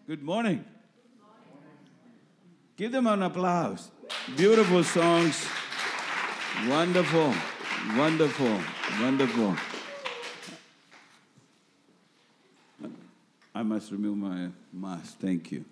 Good morning. Give them an applause. Beautiful songs. Wonderful, wonderful, wonderful. I must remove my mask. Thank you.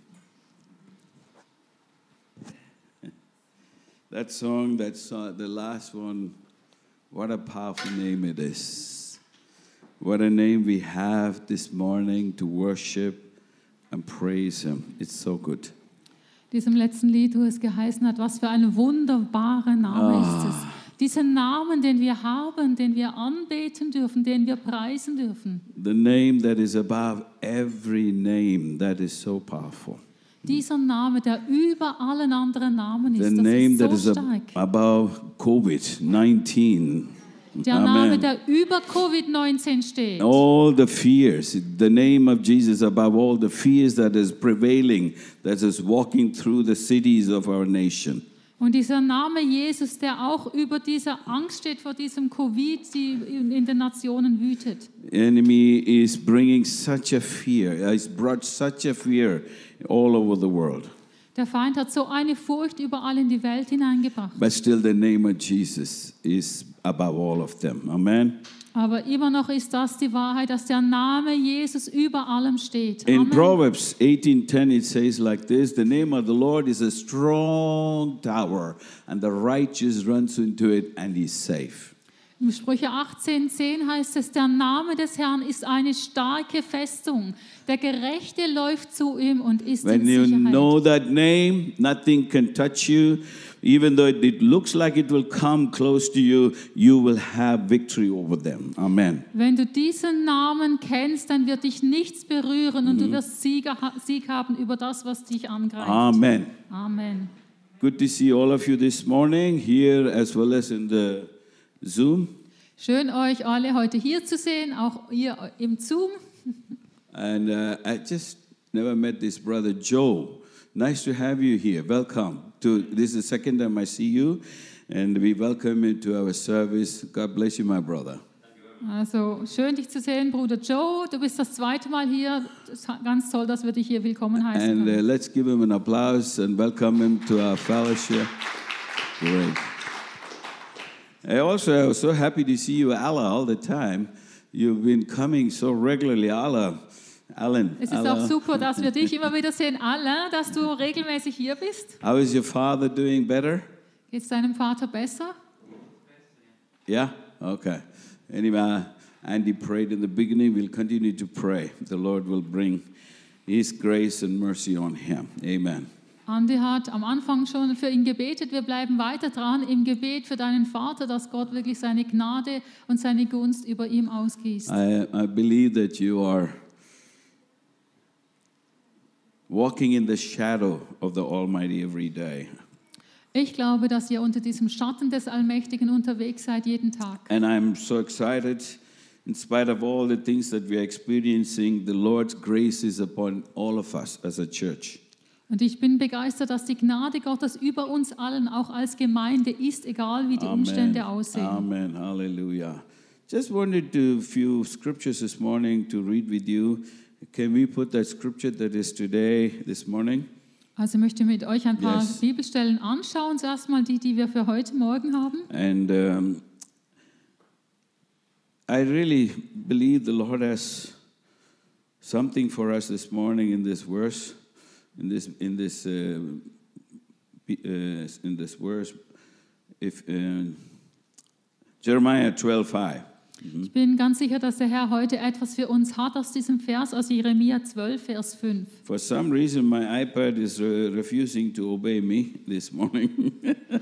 That song, the last one, what a powerful name it is. What a name we have this morning to worship and praise Him. It's so good. Diesem letzten Lied, wo es geheißen hat, was für ein wunderbarer Name ist es. Diesen Namen, den wir haben, den wir anbeten dürfen, den wir preisen dürfen. The name that is above every name, that is so powerful. Dieser Name, der über allen anderen Namen ist, The das name ist that so is stark. above COVID-19. Der Name, der über Covid-19 steht. All the fears, the name of Jesus above all the fears that is prevailing, that is walking through the cities of our nation. Und dieser Name Jesus, der auch über dieser Angst steht vor diesem Covid, die in den Nationen wütet. The enemy is bringing such a fear, has brought such a fear all over the world. Der Feind hat so eine Furcht überall in die Welt hineingebracht. But still the name of Jesus is above all of them. Amen. Aber immer noch ist das die Wahrheit, dass der Name Jesus über allem steht. In Amen. Proverbs 18:10 it says like this, the name of the Lord is a strong tower and the righteous runs into it and is safe. In Sprüche 18,10 heißt es, der Name des Herrn ist eine starke Festung. Der Gerechte läuft zu ihm und ist When in you Sicherheit. know that name, nothing can touch you. Even though it looks like it will come close to you, you will have victory over them. Amen. Wenn du diesen Namen kennst, dann wird dich nichts berühren und du wirst Sieg haben über das, was dich angreift. Amen. Amen. Good to see all of you this morning, here as well as in the Zoom. Schön, euch alle heute hier zu sehen, auch ihr im Zoom. And I just never met this brother Joe. Nice to have you here. Welcome. This is the second time I see you, and we welcome you to our service. God bless you, my brother. Also schön, dich zu sehen, Bruder Joe. Du bist das zweite Mal hier. Das ist ganz toll, dass wir dich hier willkommen heißen And können. let's give him an applause and welcome him to our fellowship. Great. I also was so happy to see you, Allah, all the time. You've been coming so regularly, Allah. Alan. Es ist auch super, dass wir dich immer wieder sehen, Alain, dass du regelmäßig hier bist. How is your father doing? Better? Geht es deinem Vater besser? Yeah? Okay. Anyway, Andy prayed in the beginning. We'll continue to pray. The Lord will bring His grace and mercy on him. Amen. Andi hat am Anfang schon für ihn gebetet. Wir bleiben weiter dran im Gebet für deinen Vater, dass Gott wirklich seine Gnade und seine Gunst über ihm ausgießt. I believe that you are walking in the shadow of the Almighty every day. Ich glaube, dass ihr unter diesem Schatten des Allmächtigen unterwegs seid jeden Tag. And I'm so excited, in spite of all the things that we are experiencing, the Lord's grace is upon all of us as a church. Und ich bin begeistert, dass die Gnade Gottes über uns allen, auch als Gemeinde, ist, egal wie die Umstände aussehen. Amen. Hallelujah. Just wanted to few scriptures this morning to read with you. Can we put that scripture that is today, this morning? Also ich möchte mit euch ein paar Yes. Bibelstellen anschauen. Zuerst mal die wir für heute Morgen haben. And I really believe the Lord has something for us this morning in this verse, in this verse. If Jeremiah 12:5. Ich bin ganz sicher, dass der Herr heute etwas für uns hat aus diesem Vers, aus Jeremia 12, Vers 5. For some reason, my iPad is refusing to obey me this morning.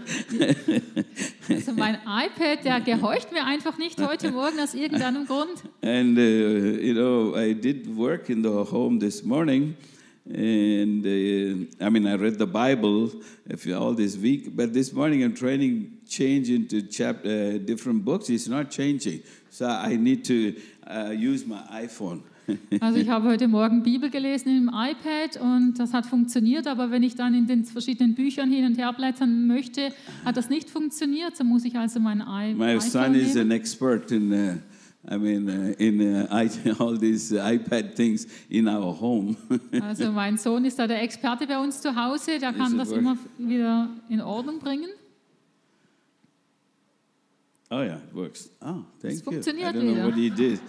Also mein iPad, der gehorcht mir einfach nicht heute Morgen aus irgendeinem Grund. And, I did work in the home this morning. And I read the Bible all this week, but this morning I'm trying to change into different books. It's not changing. So I need to use my iPhone. Also ich habe heute Morgen Bibel gelesen im iPad und das hat funktioniert, aber wenn ich dann in den verschiedenen Büchern hin und her blättern möchte, hat das nicht funktioniert. So muss ich also mein My iPhone son is nehmen. an expert in I mean, all these iPad things in our home. Also mein Sohn ist da der Experte bei uns zu Hause, der kann das immer wieder in Ordnung bringen. Oh yeah, it works. Oh, thank you. Funktioniert I don't know wieder. what he did.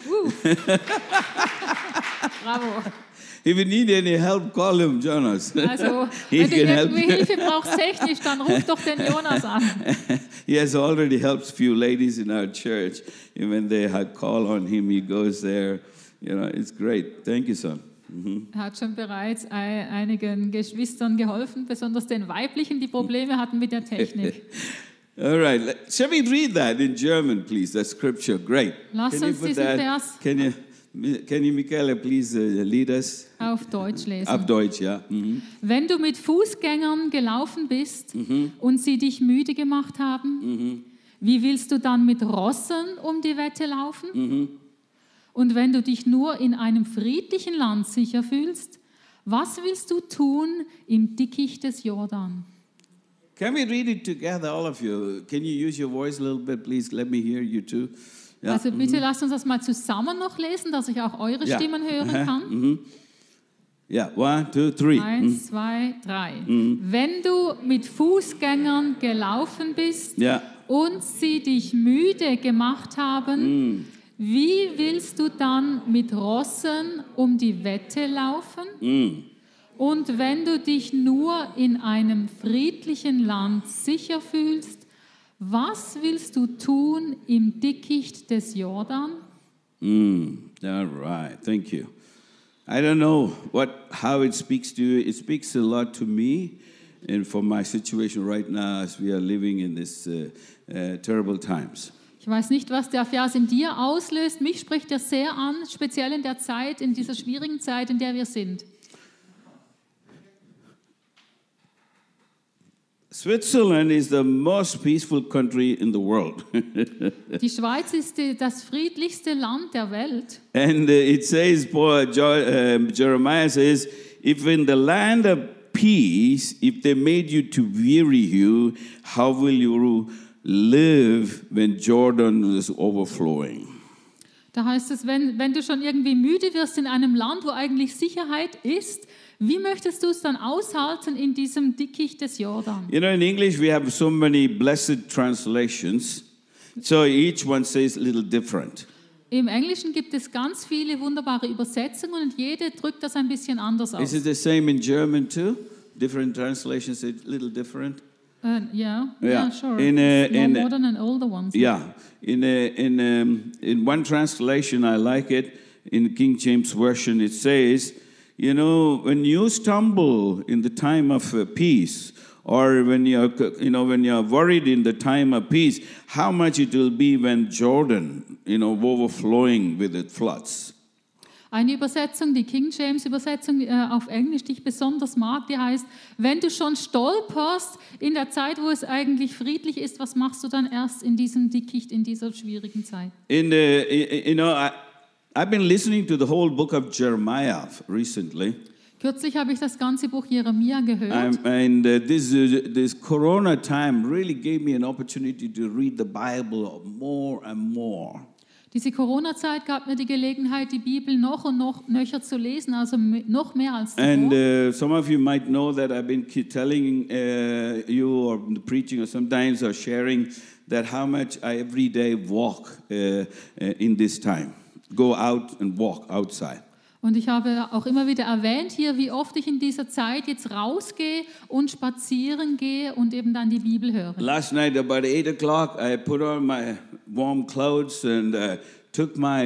Bravo. If you need any help, call him, Jonas. Also, He wenn du can help irgendwie you. Hilfe brauchst technisch, dann ruf doch den Jonas an. He has already helped few ladies in our church. And when they had call on him, he goes there. You know, it's great. Thank you, son. Er hat schon bereits einigen Geschwistern geholfen, besonders den weiblichen, die Probleme hatten mit der Technik. All right. Shall we read that in German, please? That scripture. Great. Lass Can you uns put diesen that? Vers Can you, Michaela, please lead us? auf Deutsch Auf lesen. Deutsch, ja. Mhm. Wenn du mit Fußgängern gelaufen bist und sie dich müde gemacht haben, wie willst du dann mit Rossen um die Wette laufen? Und wenn du dich nur in einem friedlichen Land sicher fühlst, was willst du tun im Dickicht des Jordan? Can we read it together, all of you? Can you use your voice a little bit, please? Let me hear you too. Ja. Also bitte lasst uns das mal zusammen noch lesen, dass ich auch eure Ja. Stimmen hören kann. Ja, 1, 2, 3. 1, 2, 3. Wenn du mit Fußgängern gelaufen bist Ja. und sie dich müde gemacht haben, wie willst du dann mit Rossen um die Wette laufen? Und wenn du dich nur in einem friedlichen Land sicher fühlst, was willst du tun im Dickicht des Jordan? All right, thank you. I don't know how it speaks to you. It speaks a lot to me and for my situation right now as we are living in this terrible times. Ich weiß nicht, was der Vers in dir auslöst. Mich spricht er sehr an, speziell in der Zeit, in dieser schwierigen Zeit, in der wir sind. Switzerland is the most peaceful country in the world. Die Schweiz ist das friedlichste Land der Welt. And it says, Jeremiah says, if in the land of peace, if they made you to weary you, how will you live when Jordan is overflowing? Da heißt es, wenn du schon irgendwie müde wirst in einem Land, wo eigentlich Sicherheit ist, wie möchtest du es dann aushalten in diesem Dickicht des Jordan? You know, in English we have so many blessed translations, so each one says a little different. Im Englischen gibt es ganz viele wunderbare Übersetzungen und jede drückt das ein bisschen anders Is aus. it the same in German too? Different translations say a little different? Yeah, sure. In More modern and older ones. Yeah, in one translation I like it. In King James Version it says, you know, when you stumble in the time of peace, or when you're worried in the time of peace, how much it will be when Jordan, overflowing with its floods. Eine Übersetzung, die King James Übersetzung auf Englisch, die ich besonders mag, die heißt, wenn du schon stolperst in der Zeit, wo es eigentlich friedlich ist, was machst du dann erst in diesem Dickicht, in dieser schwierigen Zeit? I've been listening to the whole book of Jeremiah recently. Kürzlich habe ich das ganze Buch Jeremia gehört. And this Corona time really gave me an opportunity to read the Bible more and more. Diese Corona-Zeit gab mir die Gelegenheit, die Bibel noch und noch nöcher zu lesen, also noch mehr als zuvor. And some of you might know that I've been telling you or preaching or sometimes or sharing that how much I every day walk in this time. Go out and walk outside. Und ich habe auch immer wieder erwähnt hier, wie oft ich in dieser Zeit jetzt rausgehe und spazieren gehe und eben dann die Bibel höre. Last night about 8 o'clock, I put on my warm clothes and took my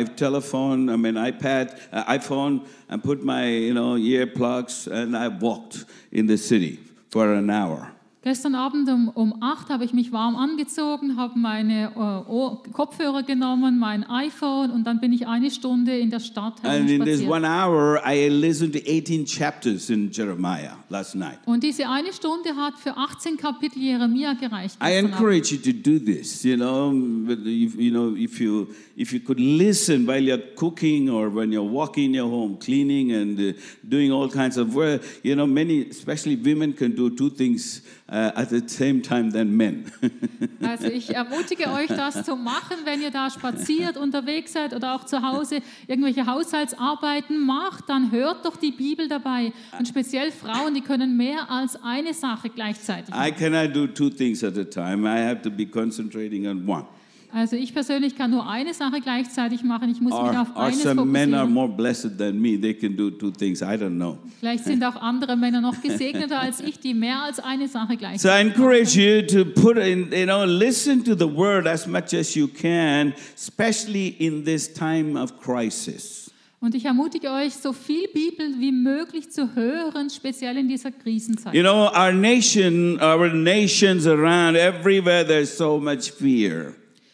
iPhone, and put my earplugs, and I walked in the city for an hour. Gestern Abend um 8 habe ich mich warm angezogen, habe meine Kopfhörer genommen, mein iPhone und dann bin ich eine Stunde in der Stadt And in this herumspaziert. 1 hour, I listened to 18 chapters in Jeremiah last night. Und diese eine Stunde hat für 18 Kapitel Jeremia gereicht. I gestern Abend. encourage you to do this. If you could listen while you're cooking or when you're walking in your home, cleaning and doing all kinds of work. Many, especially women, can do two things at the same time than men. Also ich ermutige euch, das zu machen, wenn ihr da spaziert, unterwegs seid oder auch zu Hause irgendwelche Haushaltsarbeiten macht, dann hört doch die Bibel dabei. Und speziell Frauen, die können mehr als eine Sache gleichzeitig machen. I cannot do two things at a time. I have to be concentrating on one. Also ich persönlich kann nur eine Sache gleichzeitig machen. Ich muss mich auf Or eines some men are fokussieren. more blessed than me. They can do two things. I don't know. Vielleicht sind auch andere Männer noch gesegneter als ich, die mehr als eine Sache So I gleichzeitig encourage you to put in, listen to the word as much as you can, especially in this time of crisis. Und ich ermutige euch, so viel Bibel wie möglich zu hören, speziell in dieser Krisenzeit. You know, our nations around, everywhere there's so much fear.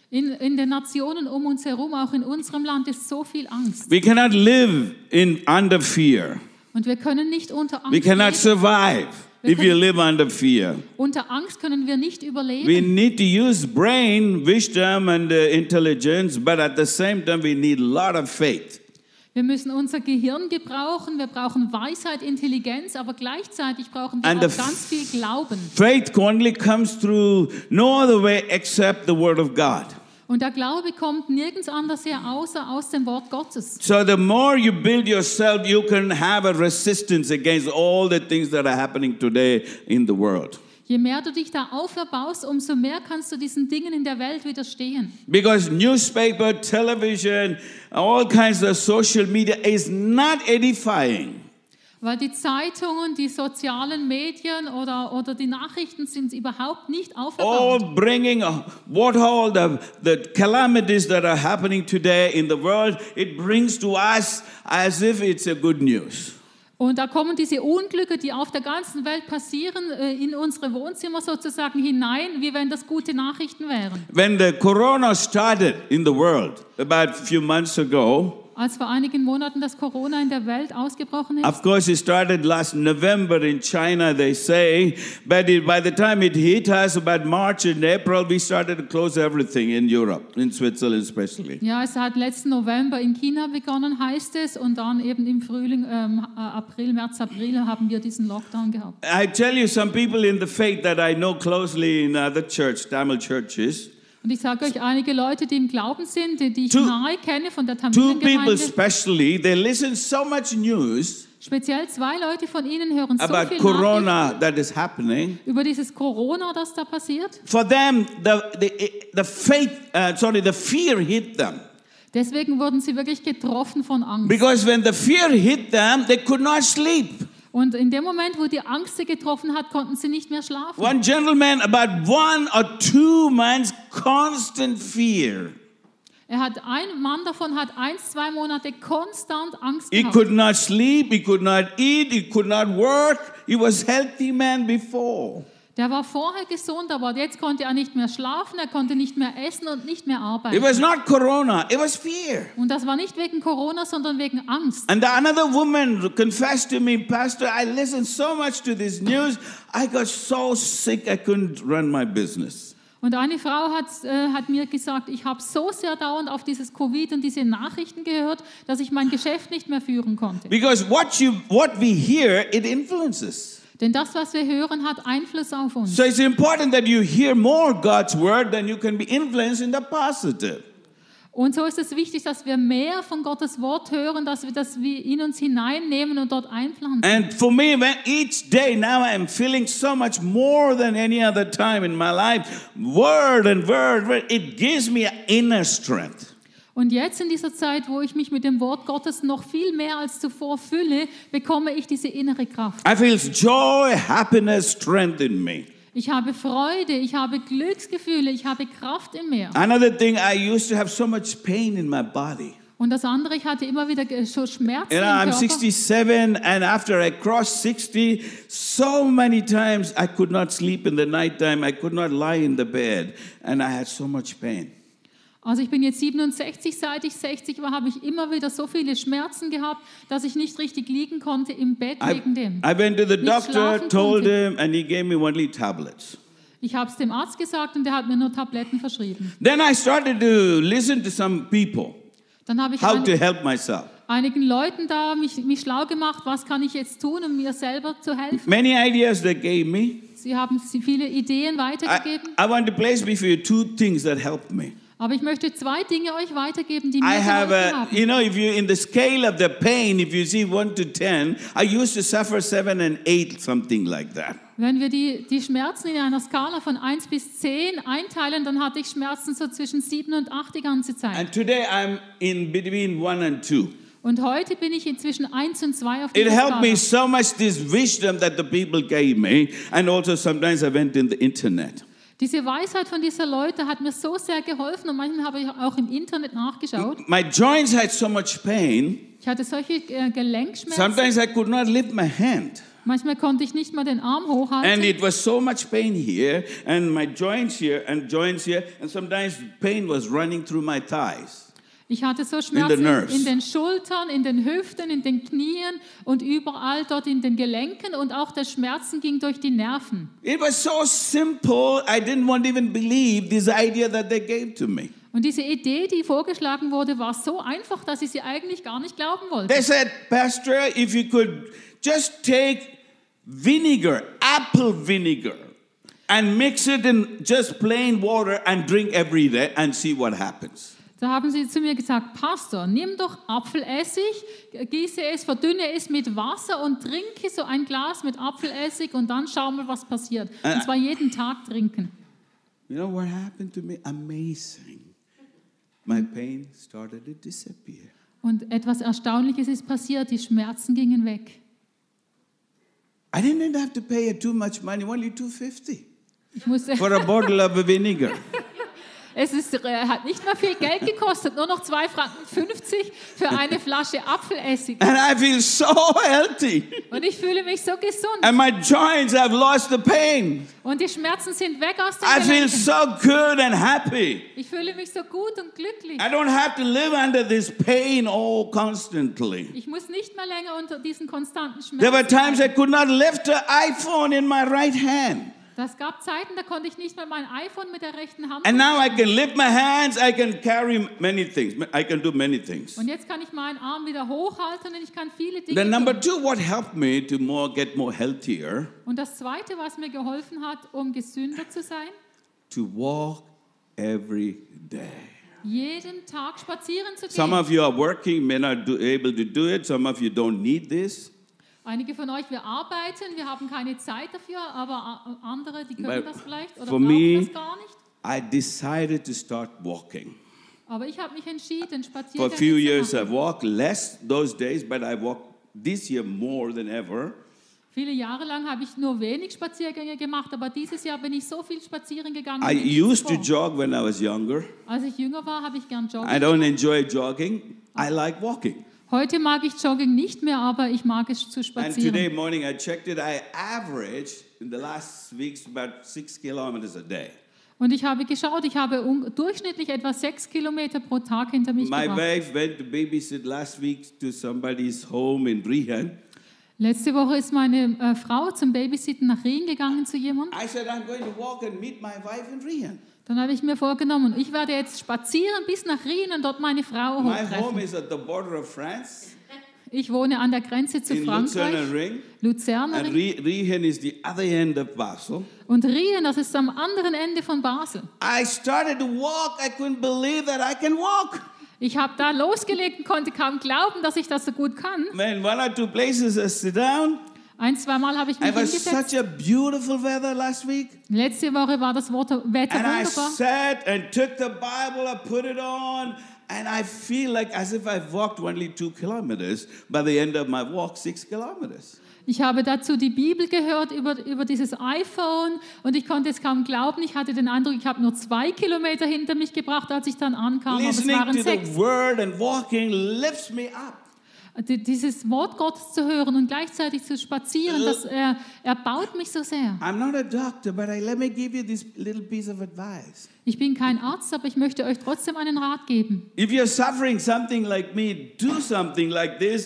In den Nationen um uns herum, auch in unserem Land, ist so viel Angst. We cannot live under fear. Und wir können nicht unter Angst We cannot leben. survive if you live under fear. Unter Angst können wir nicht überleben. We need to use brain, wisdom, and intelligence, but at the same time, we need a lot of faith. Wir müssen unser Gehirn gebrauchen, wir brauchen Weisheit, Intelligenz, aber gleichzeitig brauchen wir And auch the ganz viel Glauben. Faith only comes through no other way except the Word of God. Und der Glaube kommt nirgends anders her, außer aus dem Wort Gottes. So the more you build yourself, you can have a resistance against all the things that are happening today in the world. Je mehr du dich da aufbaust, umso mehr kannst du diesen Dingen in der Welt widerstehen. Because newspaper, television, all kinds of social media is not edifying. Weil die Zeitungen, die sozialen Medien oder die Nachrichten sind überhaupt nicht All auferbauend. bringing what all the calamities that are happening today in the world, it brings to us as if it's a good news. Und da kommen diese Unglücke, die auf der ganzen Welt passieren, in unsere Wohnzimmer sozusagen hinein, wie wenn das gute Nachrichten wären. When the corona started in the world about a few months ago, Als vor einigen Monaten das Corona in der Welt ausgebrochen ist, of course, it started last November in China, they say, but by the time it hit us, about March and April, we started to close everything in Europe, in Switzerland especially. ja, es hat letzten November in China begonnen, heißt es, und dann eben im Frühling, März, April haben wir diesen Lockdown gehabt. I tell you, some people in the faith that I know closely in other Tamil churches, Und ich sage euch, einige Leute, die im Glauben sind, die ich Two- nahe kenne von der two people Tamiliengemeinde, especially, they listen so much news speziell 2 Leute von ihnen hören so about viel corona Nachrichten that is happening. über dieses Corona, das da passiert. For them, the fear hit them. Deswegen wurden sie wirklich getroffen von Angst. Because when the fear hit them, they could not sleep. Und in dem Moment, wo die Angst sie getroffen hat, konnten sie nicht mehr schlafen. One gentleman, about 1 or 2 months, constant fear. Ein Mann davon hat 1-2 Monate konstant Angst He gehabt. could not sleep, he could not eat, he could not work. He was a healthy man before. Der war vorher gesund, aber jetzt konnte er nicht mehr schlafen, er konnte nicht mehr essen und nicht mehr It arbeiten. was not corona, it was fear. Und das war nicht wegen Corona, sondern wegen Angst. And another woman confessed to me, Pastor, I listened so much to this news, I got so sick I couldn't run my business. Und eine Frau hat mir gesagt, ich habe so sehr dauernd auf dieses Covid und diese Nachrichten gehört, dass ich mein Geschäft nicht mehr führen konnte. Because what we hear, it influences. Denn das, was wir hören, hat Einfluss auf uns. So it's important that you hear more God's word, then you can be influenced in the positive. Und so ist es wichtig, dass wir mehr von Gottes Wort hören, dass wir das in uns hineinnehmen und dort einpflanzen. And for me, when each day now I'm feeling so much more than any other time in my life, word, it gives me an inner strength. Und jetzt in dieser Zeit, wo ich mich mit dem Wort Gottes noch viel mehr als zuvor fülle, bekomme ich diese innere Kraft. I feel joy, happiness, strength in me. Ich habe Freude, ich habe Glücksgefühle, ich habe Kraft in mir. Another thing, I used to have so much pain in my body. Und das andere, ich hatte immer wieder so Schmerzen You know, im I'm Körper. 67, and after I crossed 60, so many times I could not sleep in the nighttime. I could not lie in the bed, and I had so much pain. Also ich bin jetzt 67, seit ich 60 war, habe ich immer wieder so viele Schmerzen gehabt, dass ich nicht richtig liegen konnte im Bett wegen dem. I went to the Nicht doctor, schlafen told konnte. him, and he gave me only tablets. Ich habe es dem Arzt gesagt und der hat mir nur Tabletten verschrieben. Then I started to listen to some people, Dann habe ich how to help myself. einigen Leuten da mich schlau gemacht, was kann ich jetzt tun, um mir selber zu helfen. Many ideas they gave me. Sie haben viele Ideen weitergegeben. I want to place before you two things that helped me. Aber ich möchte 2 Dinge euch weitergeben, die mir I have geholfen a, haben. you know, if you in the scale of the pain, if you see 1 to 10, I used to suffer 7 and 8, something like that. Wenn wir die Schmerzen in einer Skala von 1 bis 10 einteilen, dann hatte ich Schmerzen so zwischen 7 und 8 die ganze Zeit. And today I'm in between 1 and 2. Und heute bin ich zwischen 1 und 2 auf It dieser helped me Skala. so much, this wisdom that the people gave me, and also sometimes I went in the internet. Diese Weisheit von dieser Leute hat mir so sehr geholfen und manchmal habe ich auch im Internet nachgeschaut. My joints had so much pain, Ich hatte solche Gelenkschmerzen. sometimes I could not lift my hand. Manchmal konnte ich nicht mal den Arm And hochhalten. it was so much pain here, and my joints here, and sometimes pain was running through my thighs. Ich hatte so the Schmerzen nerves. in den Schultern, in den Hüften, in den Knien und überall dort in den Gelenken und auch der Schmerzen ging durch die Nerven. It was so simple, I didn't want to even believe this idea that they gave to me. Und diese Idee, die vorgeschlagen wurde, war so einfach, dass ich sie eigentlich gar nicht glauben wollte. They said, Pastor, if you could just take vinegar, apple vinegar, and mix it in just plain water and drink every day and see what happens. Da haben sie zu mir gesagt, Pastor, nimm doch Apfelessig, gieße es, verdünne es mit Wasser und trinke so ein Glas mit Apfelessig und dann schau mal, was passiert. Und zwar jeden Tag trinken. You know what happened to me? Amazing. My pain started to disappear. Und etwas Erstaunliches ist passiert, die Schmerzen gingen weg. I didn't have to pay too much money, only $2.50 Ich musste, for a bottle of vinegar. hat nicht mal viel Geld gekostet, nur noch 2,50 Franken für eine Flasche Apfelessig. And I feel so healthy. Und ich fühle mich so gesund. And my joints have lost the pain. Und die Schmerzen sind weg aus den I feel Gelenken. so good and happy. Ich fühle mich so gut und glücklich. I don't have to live under this pain all constantly. Ich muss nicht mehr länger unter diesen konstanten There were Schmerzen times I leiden. could not lift the iPhone in my right hand. Das gab Zeiten, da konnte ich nicht mal mein iPhone mit der rechten Hand And now I hochhalten. can lift my hands, I can carry many things. I can do many things. Und jetzt kann ich meinen Arm wieder hochhalten und ich kann viele Then Dinge number tun. 2, what helped me to get more healthier, Und das Zweite, was mir geholfen hat, um gesünder zu sein, to walk every day. jeden Tag spazieren zu Some gehen. of you are working, may not be able to do it. Some of you don't need this. Einige von euch, wir arbeiten, wir haben keine Zeit dafür, aber andere, die können But das vielleicht oder for brauchen me- das gar nicht. I decided to start walking. Aber ich habe mich entschieden, For a Spaziergänge few zu years, machen. I walked less those days, but I walked this year more than ever. Viele Jahre lang habe ich nur wenig Spaziergänge gemacht, aber dieses Jahr bin ich so viel spazieren gegangen. I wie nie used to zuvor. jog when I was younger. Als ich jünger war, habe ich gern I joggen. don't enjoy jogging. I like walking. Heute mag ich Jogging nicht mehr, aber ich mag es zu And spazieren. today morning, I checked it. I averaged in the last weeks about 6 kilometers a day. Und ich habe geschaut, ich habe durchschnittlich etwa 6 Kilometer pro Tag hinter mich My gebracht. wife went to babysit last week to somebody's home in Rihan. Letzte Woche ist meine Frau zum Babysitten nach Rien gegangen zu jemandem. I said, I'm going to walk and meet my wife in Rihan. Dann habe ich mir vorgenommen, ich werde jetzt spazieren bis nach Rien und dort meine Frau My home hochtreffen. is at the border of France, Ich wohne an der Grenze zu in Luzern Frankreich, and Ring. Luzern. And Rihan is the other end of Basel. Und Rien, das ist am anderen Ende von Basel. I started to walk. I couldn't believe that I can walk. Ich habe da losgelegt und konnte kaum glauben, dass ich das so gut kann. When 1 or 2 places I sit down, Ein-, zweimal habe ich mich it was hingesetzt. such a beautiful weather last week. Letzte Woche war das Wetter And I wunderbar. sat and took the Bible, I put it on, and I feel like as if I've walked only 2 kilometers. By the end of my walk, 6 kilometers. Ich habe dazu die Bibel gehört über dieses iPhone und ich konnte es kaum glauben. Ich hatte den Eindruck, ich habe nur 2 Kilometer hinter mich gebracht, als ich dann ankam, aber es Listening waren to 6. the word and walking lifts me up. Dieses Wort Gottes zu hören und gleichzeitig zu spazieren, das erbaut mich so sehr. I'm not a doctor, but let me give you this little piece of advice. Ich bin kein Arzt, aber ich möchte euch trotzdem einen Rat geben. If you're suffering something like me, do something like this.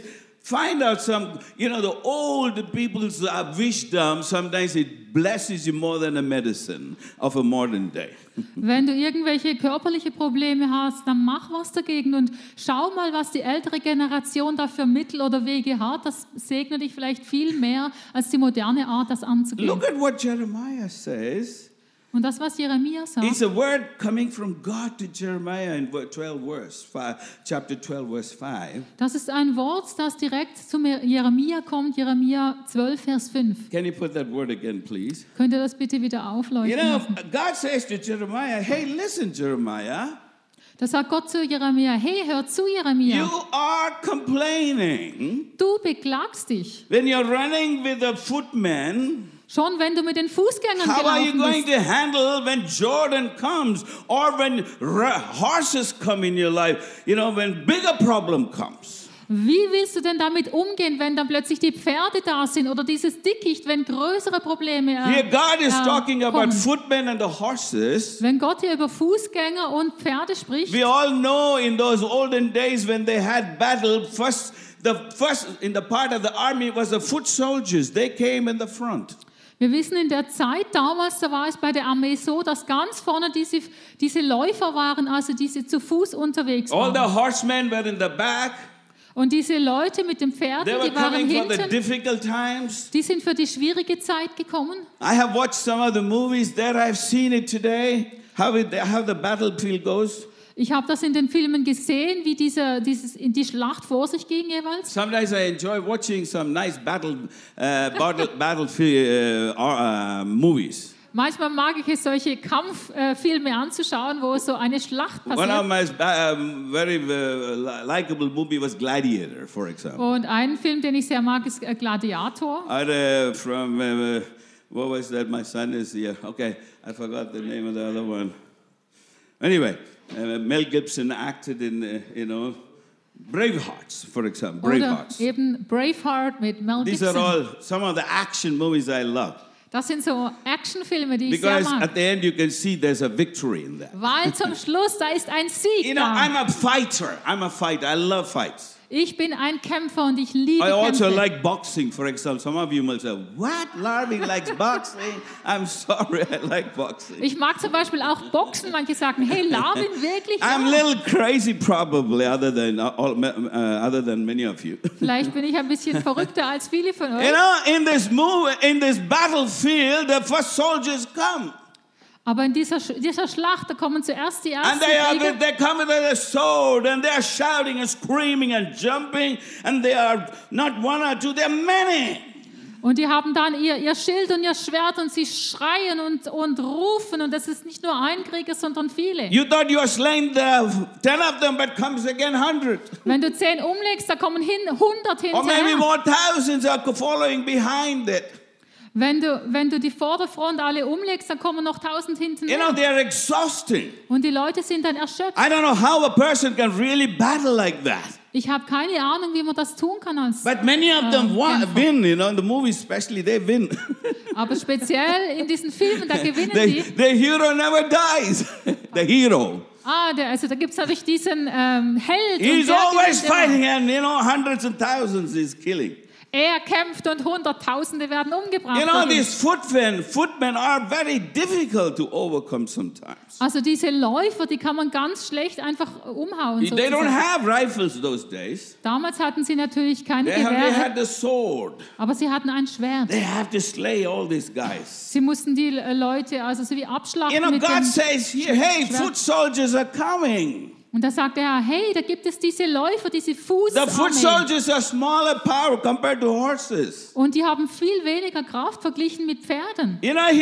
Find out some, the old people's wisdom, sometimes it blesses you more than a medicine of a modern day. Wenn du irgendwelche körperliche Probleme hast, dann mach was dagegen und schau mal, was die ältere Generation da für Mittel oder Wege hat. Das segnet dich vielleicht viel mehr als die moderne Art, das anzugehen. Look at what Jeremiah says. Und das, was Jeremia sagt, It's a word coming from God to Jeremiah in chapter 12, verse 5. das ist ein Wort, das direkt zu Jeremia kommt, Jeremia 12, Vers 5. Can you put that word again, please? Könnt ihr das bitte wieder aufleuchten lassen? God says to Jeremiah, hey, listen, Jeremiah. Da sagt Gott zu Jeremia, hey, hör zu, Jeremia. You are complaining Du beklagst dich. when you're running with a footman. Schon wenn du mit den Fußgängern How are you gelaufen going bist. to handle when Jordan comes or when horses come in your life? When bigger problem comes. Wie willst du denn damit umgehen, wenn dann plötzlich die Pferde da sind oder dieses Dickicht, wenn größere Probleme Here God is talking about kommen? footmen and the horses. Wenn Gott hier über Fußgänger und Pferde spricht, We all know in those olden days when they had battle, the first in the part of the army was the foot soldiers. They came in the front. wir wissen in der Zeit damals, da war es bei der Armee so, dass ganz vorne diese Läufer waren, also diese zu Fuß unterwegs All the waren. horsemen were in the back. Und diese Leute mit den Pferden, They were die waren coming for the hinten, difficult times. die sind für die schwierige Zeit gekommen. I have watched some of the movies there. I've seen it today. How the battlefield goes. Ich habe das in den Filmen gesehen, wie die Schlacht vor sich ging jeweils. Sometimes I enjoy watching some nice battlefield movies. Manchmal mag ich es, solche Kampffilme anzuschauen, wo so eine Schlacht One of passiert. my very likable movie was Gladiator, for example. Und ein Film, den ich sehr mag, ist Gladiator. From what was that? My son is here. Okay, I forgot the name of the other one. Anyway, Mel Gibson acted in Bravehearts, for example. Oder Bravehearts. eben Braveheart mit Mel These are Gibson. all some of the action movies I love. Das sind so Actionfilme, die ich sehr Because mag. at the end you can see there's a victory in that. Weil zum Schluss, da ist ein Sieg da. I'm a fighter. I love fights. Ich bin ein Kämpfer und ich liebe I also Kämpfe. like boxing, for example. Some of you might say, what? Larvin likes boxing? I'm sorry, I like boxing. Ich mag zum Beispiel auch Boxen. Manche sagen, hey, Larvin, wirklich? I'm a Ja. little crazy probably, other than many of you. Vielleicht bin ich ein bisschen verrückter als viele von euch. In this battlefield, the first soldiers come. Aber in dieser Schlacht, da kommen zuerst die And ersten Krieger. they come with a sword, and they're shouting and screaming and jumping, and they are not one or two, they're many. Und die haben dann ihr Schild und ihr Schwert und sie schreien und rufen. Und das ist nicht nur ein Krieger, sondern viele. You thought you were slain 10 of them, but comes again 100. Wenn du 10 umlegst, da kommen 100 Or maybe hinterher. more thousands are following behind it. Wenn du die Vorderfront alle umlegst, dann kommen noch 1000 hinten. They're exhausting. Und die Leute sind dann erschöpft. I don't know how a person can really battle like that. Ich habe keine Ahnung, wie man das tun kann als But many of them Kämpfer. win, in the movies especially, they win. Aber speziell in diesen Filmen, da gewinnen die. The hero never dies. The hero. Da gibt es natürlich diesen Held. He's und der always gewinnt immer. fighting, and hundreds and thousands he's killing. Er kämpft und Hunderttausende werden umgebracht. dadurch. These footmen are very difficult to overcome sometimes. Also diese Läufer, die kann man ganz schlecht einfach umhauen. They don't sozusagen. have rifles those days. Damals hatten sie natürlich keine They Gewehre, had the sword. aber sie hatten ein Schwert. They have to slay all these guys. Sie mussten die Leute also so wie abschlachten mit God dem says here, hey, Schwert. foot soldiers are coming. Und da sagt er, hey, da gibt es diese Läufer, diese The foot Fußarmee. soldiers are smaller power compared to horses. Und die haben viel weniger Kraft verglichen mit Pferden.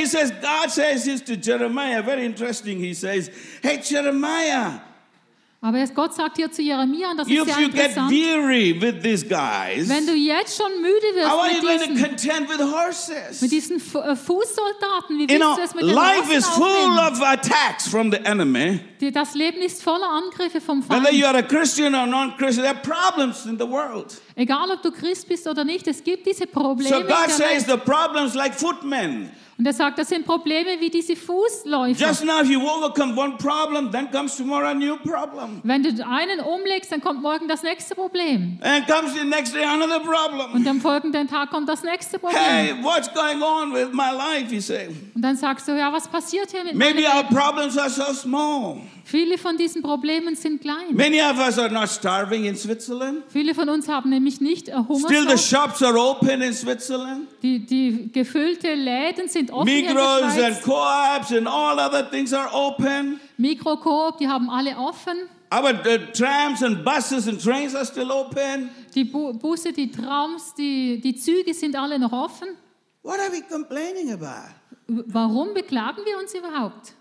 God says this to Jeremiah, very interesting. He says, hey, Jeremiah, Aber Gott sagt hier zu Jeremia, und das ist if sehr you get interessant, weary with these guys, wenn du jetzt schon müde how are you going wirst to contend with horses? mit diesen Fußsoldaten, wie willst du es mit den Life is Rossen full aufnehmen? of attacks from the enemy. Das Leben ist voller Angriffe vom Whether you Feind. are a Christian or non-Christian, there are problems in the world. Egal, ob du Christ bist oder nicht, es gibt diese Probleme So in God der says Welt. the problems like footmen. Und Und er sagt, das sind Probleme wie diese Fußläufer. Just now, if you overcome one problem, then comes tomorrow a new problem. Wenn du einen umlegst, dann kommt morgen das nächste Problem. And comes the next day another problem. Und am folgenden Tag kommt das nächste Problem. Hey, what's going on with my life, you say? Und dann sagst du, ja, was passiert hier mit Maybe meinem our Leben? problems are so small. Viele von diesen Problemen sind klein. Many of us are not starving in Switzerland. Viele von uns haben nämlich nicht Still the Hungersnot. shops are open in Switzerland. Die gefüllte Läden sind offen hier in der Migros and Schweiz. Co-ops and all other things are open. Mikro, Coop, die haben alle offen. Our trams and buses and trains are still open. Die Busse, die Trams, die Züge sind alle noch offen. What are we complaining about? Warum beklagen wir uns überhaupt?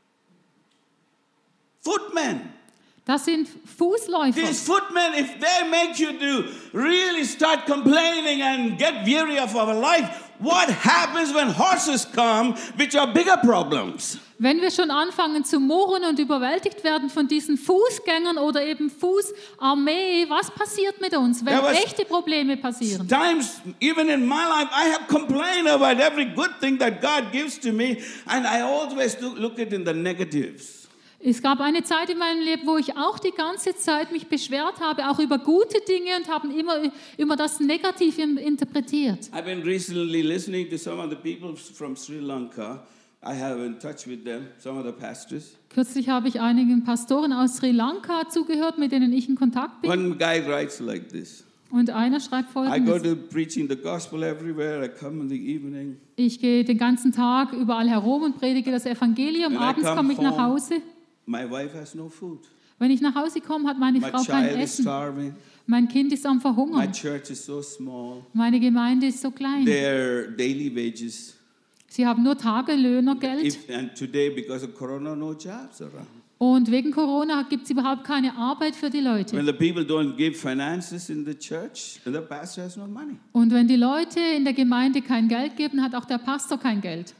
Footmen. Das sind Fußläufer. These footmen, if they make you to really start complaining and get weary of our life, what happens when horses come, which are bigger problems? Wenn wir schon anfangen zu murren und überwältigt werden von diesen Fußgängern oder eben Fußarmee, was passiert mit uns, wenn echte Probleme passieren? Times, even in my life, I have complained about every good thing that God gives to me, and I always look at it in the negatives. Es gab eine Zeit in meinem Leben, wo ich auch die ganze Zeit mich beschwert habe, auch über gute Dinge und habe immer das Negative interpretiert. I've been recently listening to some of the people from Sri Lanka. I have in touch with them, some of the pastors. Kürzlich habe ich einigen Pastoren aus Sri Lanka zugehört, mit denen ich in Kontakt bin. One guy writes like this. Und einer schreibt I go Folgendes: to preaching the gospel everywhere. I come in the evening. Ich gehe den ganzen Tag überall herum und predige das Evangelium. When I Abends come komme ich nach home, Hause. My wife has no food. Wenn ich nach Hause komme, hat meine My Frau kein child is Essen. starving. Mein Kind ist am My Verhungern. church is so small. Meine Gemeinde ist so klein. Their daily wages. Sie haben nur Tagelöhnergeld. And today, because of Corona, no jobs around. Und wegen Corona gibt es überhaupt keine Arbeit für die Leute. When the people don't give finances in the church, the pastor has no money. Und wenn die Leute in der Gemeinde kein Geld geben, hat auch der Pastor kein Geld.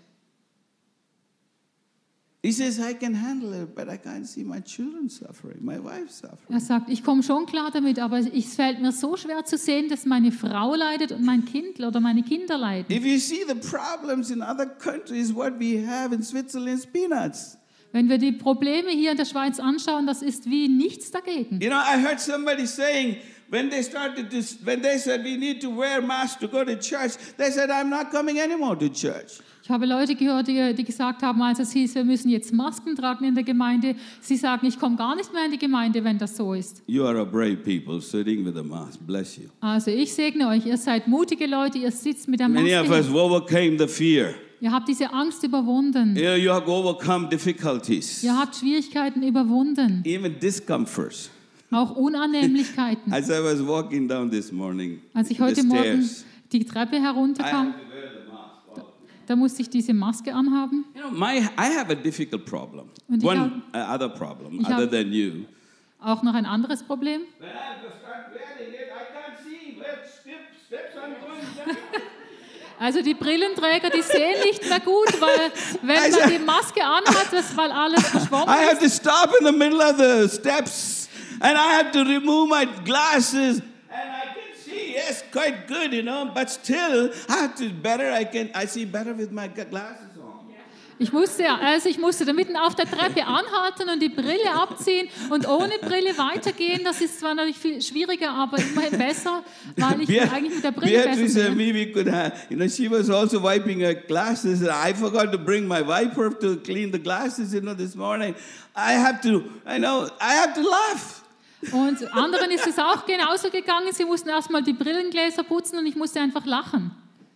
He says, I can handle it, but I can't see my children suffering, my wife suffering. Er sagt, ich komme schon klar damit, aber es fällt mir so schwer zu sehen, dass meine Frau leidet und mein Kind oder meine Kinder leiden. If you see the problems in other countries, what we have in Switzerland is peanuts. Wenn wir die Probleme hier in der Schweiz anschauen, das ist wie nichts dagegen. You know, I heard somebody saying, when they said we need to wear masks to go to church, they said, I'm not coming anymore to church. Ich habe Leute gehört, die gesagt haben, als es hieß, wir müssen jetzt Masken tragen in der Gemeinde. Sie sagen, ich komme gar nicht mehr in die Gemeinde, wenn das so ist. You are a brave people sitting with a mask. Bless you. Also ich segne euch, ihr seid mutige Leute, ihr sitzt mit der Many of us Maske. overcame the fear. Ihr habt diese Angst überwunden. You have overcome difficulties, Ihr habt Schwierigkeiten überwunden, even discomforts. auch Unannehmlichkeiten. As I was walking down this morning, Als ich the heute Morgen stairs, die Treppe I herunterkam, had to wear the mask. da musste ich diese Maske anhaben. You know, I have a difficult problem. Und ich One other problem, ich other hab- than you. Auch noch ein anderes Problem. When I start wearing it, I can't see where steps I'm going down. Also die Brillenträger, die sehen nicht mehr gut, weil wenn man die Maske anhat, weil alles verschwommen I have ist. to stop in the middle of the steps, and I have to remove my glasses, and I can see, yes, quite good, you know, but still, I see better with my glasses on. Ich musste da mitten auf der Treppe anhalten und die Brille abziehen und ohne Brille weitergehen. Das ist zwar natürlich viel schwieriger, aber immerhin besser, weil ich eigentlich mit der Brille besser Beatrice and sehe. me, we could have, she was also wiping her glasses, and I forgot to bring my wiper to clean the glasses, this morning. I have to laugh. Und anderen ist es auch genauso gegangen. Sie mussten erstmal die Brillengläser putzen und ich musste einfach lachen.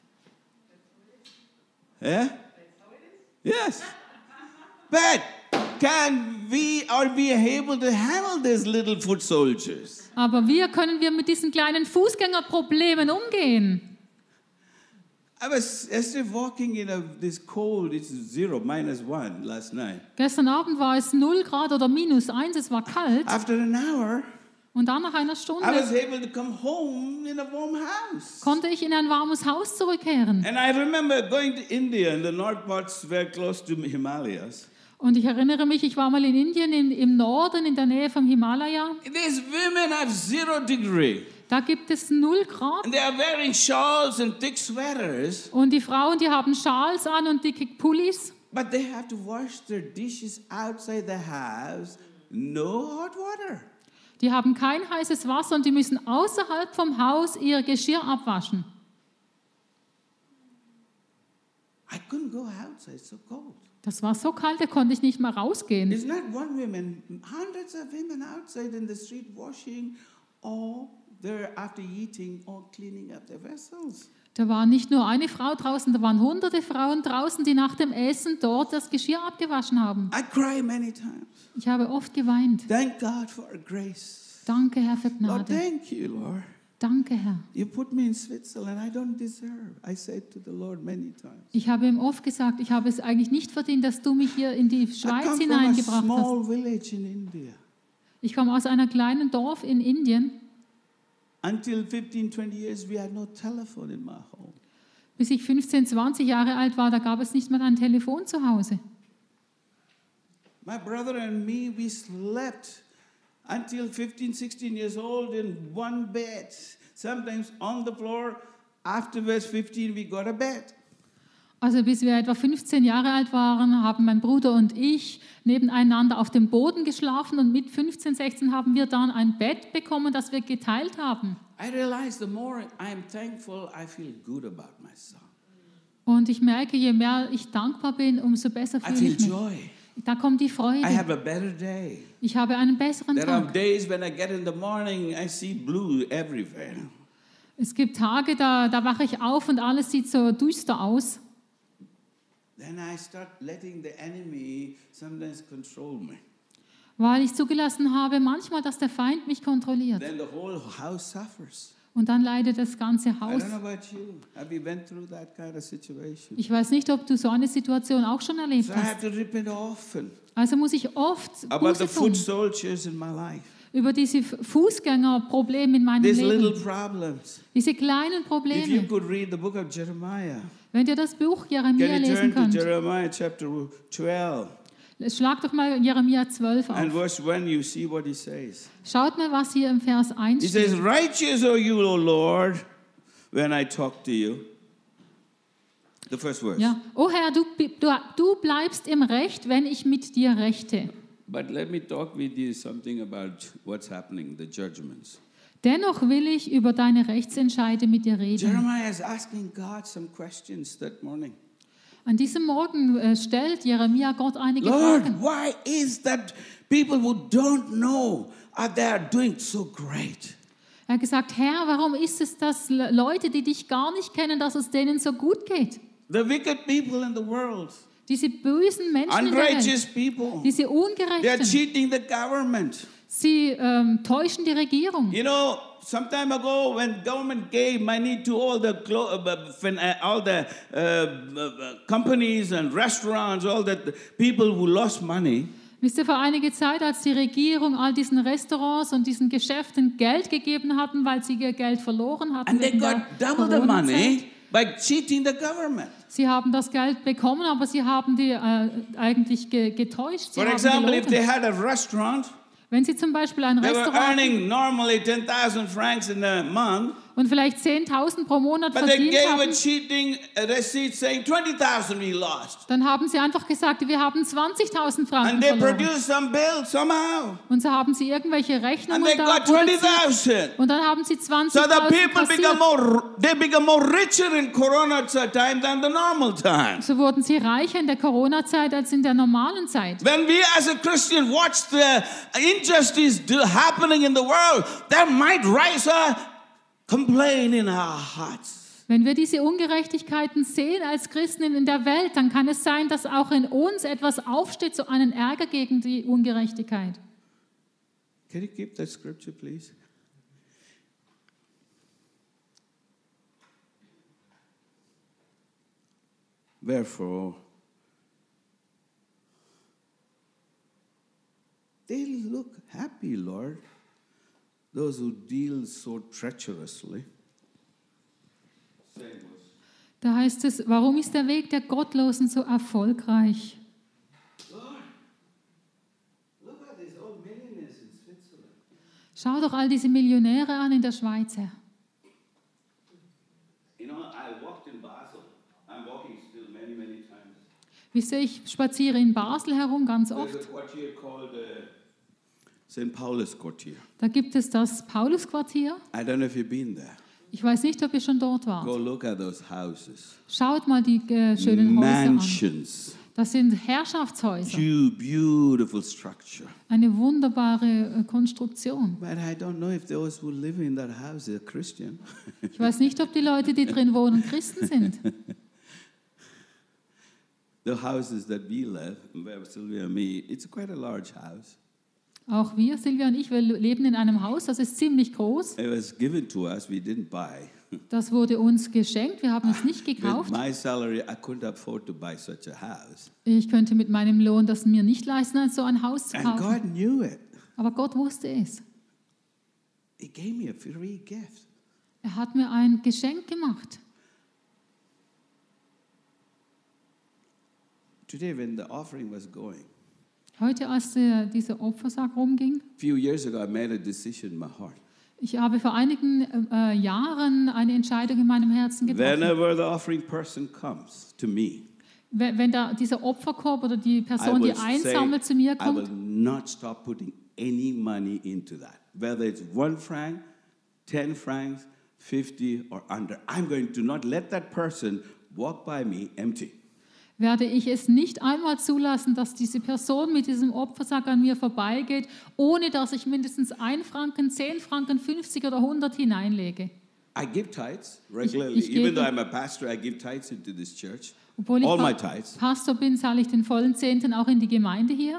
Yeah? Yes. But are we able to handle these little foot soldiers? Aber wie können wir mit diesen kleinen Fußgängerproblemen umgehen? I was yesterday walking in this cold, it's -1 last night. Gestern Abend war es 0 Grad oder -1, es war kalt. After an hour, Und dann nach einer I was Stunde able to come home in a warm house. konnte ich in ein warmes Haus zurückkehren. And I remember going to India, in the north parts were close to Himalayas. Und ich erinnere mich, ich war mal in Indien im Norden, in der Nähe vom Himalaya. These women have 0 degree. Da gibt es 0 Grad. And they are wearing shawls and thick sweaters. Und die Frauen, die haben Schals an und dicke Pullis. But they have to wash their dishes outside the house. No hot water. Die haben kein heißes Wasser und die müssen außerhalb vom Haus ihr Geschirr abwaschen. I couldn't go outside, it's so cold. Das war so kalt, da konnte ich nicht mal rausgehen. It's not one woman, hundreds of women outside in the street washing all their after eating or cleaning up their vessels. Da war nicht nur eine Frau draußen, da waren hunderte Frauen draußen, die nach dem Essen dort das Geschirr abgewaschen haben. I cry many times. Ich habe oft geweint. Thank God for grace. Danke, Herr, für Lord, Gnade. thank you, Lord. Danke, Herr. You put me in Switzerland. I don't deserve. I said to the Lord many times. Ich habe ihm oft gesagt, ich habe es eigentlich nicht verdient, dass du mich hier in die I Schweiz come from a hineingebracht hast. small village in India. Ich komme aus einem kleinen Dorf in Indien. Until 15, 20 years, we had no telephone in my home. Bis ich 15, 20 Jahre alt war, da gab es nicht mal ein Telefon zu Hause. My brother and me, we slept until 15, 16 years old in one bed. Sometimes on the floor. Afterwards, 15, we got a bed. Also bis wir etwa 15 Jahre alt waren, haben mein Bruder und ich nebeneinander auf dem Boden geschlafen und mit 15, 16 haben wir dann ein Bett bekommen, das wir geteilt haben. I realize the more I'm thankful, I feel good about myself. Und ich merke, je mehr ich dankbar bin, umso besser I fühle feel ich mich. joy. Da kommt die I Freude. have a better day. Ich habe einen besseren There are Tag. days when I get in the morning, I see blue everywhere. Es gibt Tage, da wache ich auf und alles sieht so düster aus. Then I start letting the enemy sometimes control me. Weil ich zugelassen habe, manchmal, dass der Feind mich kontrolliert. Then the whole house suffers. Und dann leidet das ganze I Haus. don't know about you. Have you went through that kind of situation? Ich weiß nicht, ob du so eine Situation auch schon erlebt So I hast. have to repent often Also muss ich oft about the Buße foot tun soldiers in my life. über diese Fußgängerprobleme in meinem These little Leben. problems. Diese kleinen If you Probleme. could read the book of Jeremiah, Wenn ihr das Buch can Jeremia you lesen turn to könnt, Jeremiah chapter 12 schlag doch mal Jeremia 12 and auf. verse 1, you see what he says. Schaut mal, was hier im Vers 1 He says, steht. righteous are you, O Lord, when I talk to you. The first verse. Ja. O Herr, du bleibst im Recht, wenn ich mit dir rechte. But let me talk with you something about what's happening, the judgments. Dennoch will ich über deine Rechtsentscheide mit dir reden. Jeremiah is asking God some questions that morning. An diesem Morgen stellt Jeremia Gott einige Lord, Fragen. why is that people who don't know are they doing so great? Er hat gesagt, Herr, warum ist es, dass Leute, die dich gar nicht kennen, dass es denen so gut geht? The wicked people in the world, Diese bösen Menschen in der unrighteous Welt, people, diese they are Ungerechten, cheating the government. sie täuschen die Regierung. You know, some time ago when government gave money to all the companies and restaurants, all the people who lost money, Wisst ihr, vor einiger Zeit, als die Regierung all diesen Restaurants und diesen Geschäften Geld gegeben hatten, weil sie ihr Geld verloren hatten and they wegen got der double the Corona-Zeit. money by cheating the government. Sie haben das Geld bekommen, aber sie haben die eigentlich getäuscht. Sie For haben example, if gelogen. they had a restaurant, Wenn Sie zum Beispiel ein they were Restaurant earning normally 10,000 francs in a month, und vielleicht 10.000 pro Monat but they verdient gave a haben, cheating receipt saying 20,000 we lost. dann haben Sie einfach gesagt, wir haben 20.000 Franken And they verloren. produced some bill somehow. Und so haben Sie irgendwelche And Rechnungen they da got produziert 20,000. und dann haben Sie So the 20.000 people kassiert. become more richer in Corona time than the normal time. So wurden Sie reicher in der Corona-Zeit als in der normalen Zeit. When we as a Christian watch the injustice happening in the world, there might rise a complaint in our hearts. Wenn wir diese Ungerechtigkeiten sehen als Christen in der Welt, dann kann es sein, dass auch in uns etwas aufsteht, so einen Ärger gegen die Ungerechtigkeit. Can you keep that scripture, please? Wherefore, they look happy, Lord, those who deal so treacherously. Da heißt es, warum ist der Weg der Gottlosen so erfolgreich? Lord, look at these old millionaires in Switzerland. Schau doch all diese Millionäre an in der Schweiz, Herr. You know, I walked in Basel. I'm walking still many, many times. Wisst ihr, ich spaziere in Basel herum ganz There's oft. a quartier called St. Paulus Quartier. Da gibt es das Paulusquartier. I don't know if you've been there. Ich weiß nicht, ob ihr schon dort Go wart. look at those houses. Schaut mal die schönen Häuser an. Mansions. Das sind Herrschaftshäuser. Beautiful structure. Eine wunderbare Konstruktion. But I don't know if those who live in that house are Christian. Ich weiß nicht, ob die Leute, die drin wohnen, Christen sind. The houses that we live, where Sylvia and me, it's quite a large house. Auch wir, Silvia und ich, wir leben in einem Haus, das ist ziemlich groß. It was given to us, we didn't buy. Das wurde uns geschenkt, wir haben es nicht With gekauft. my salary, I couldn't afford to buy such a house. Ich könnte mit meinem Lohn das mir nicht leisten, so ein Haus zu And kaufen. God knew it. Aber Gott wusste es. He gave me a free gift. Er hat mir ein Geschenk gemacht. Today, when the offering was going, Heute, als dieser Opfersack rumging, a few years ago, I made a decision in my heart. ich habe vor einigen Jahren eine Entscheidung in meinem Herzen getroffen. Whenever the offering person comes to me, Wenn da dieser Opferkorb oder die I Person, die will say, einsammelt, zu mir I will kommt, not stop putting any money into that. Whether it's 1 franc, 10 francs, 50 or under. I'm going to not let that person walk by me empty. werde ich es nicht einmal zulassen, dass diese Person mit diesem Opfersack an mir vorbeigeht, ohne dass ich mindestens 1 Franken, 10 Franken, 50 oder 100 hineinlege. I give tithes regularly. Ich Even gebe- though I'm a pastor, I give tithes into this church. Obwohl ich All my tithes. Pastor bin, zahle ich den vollen Zehnten auch in die Gemeinde hier.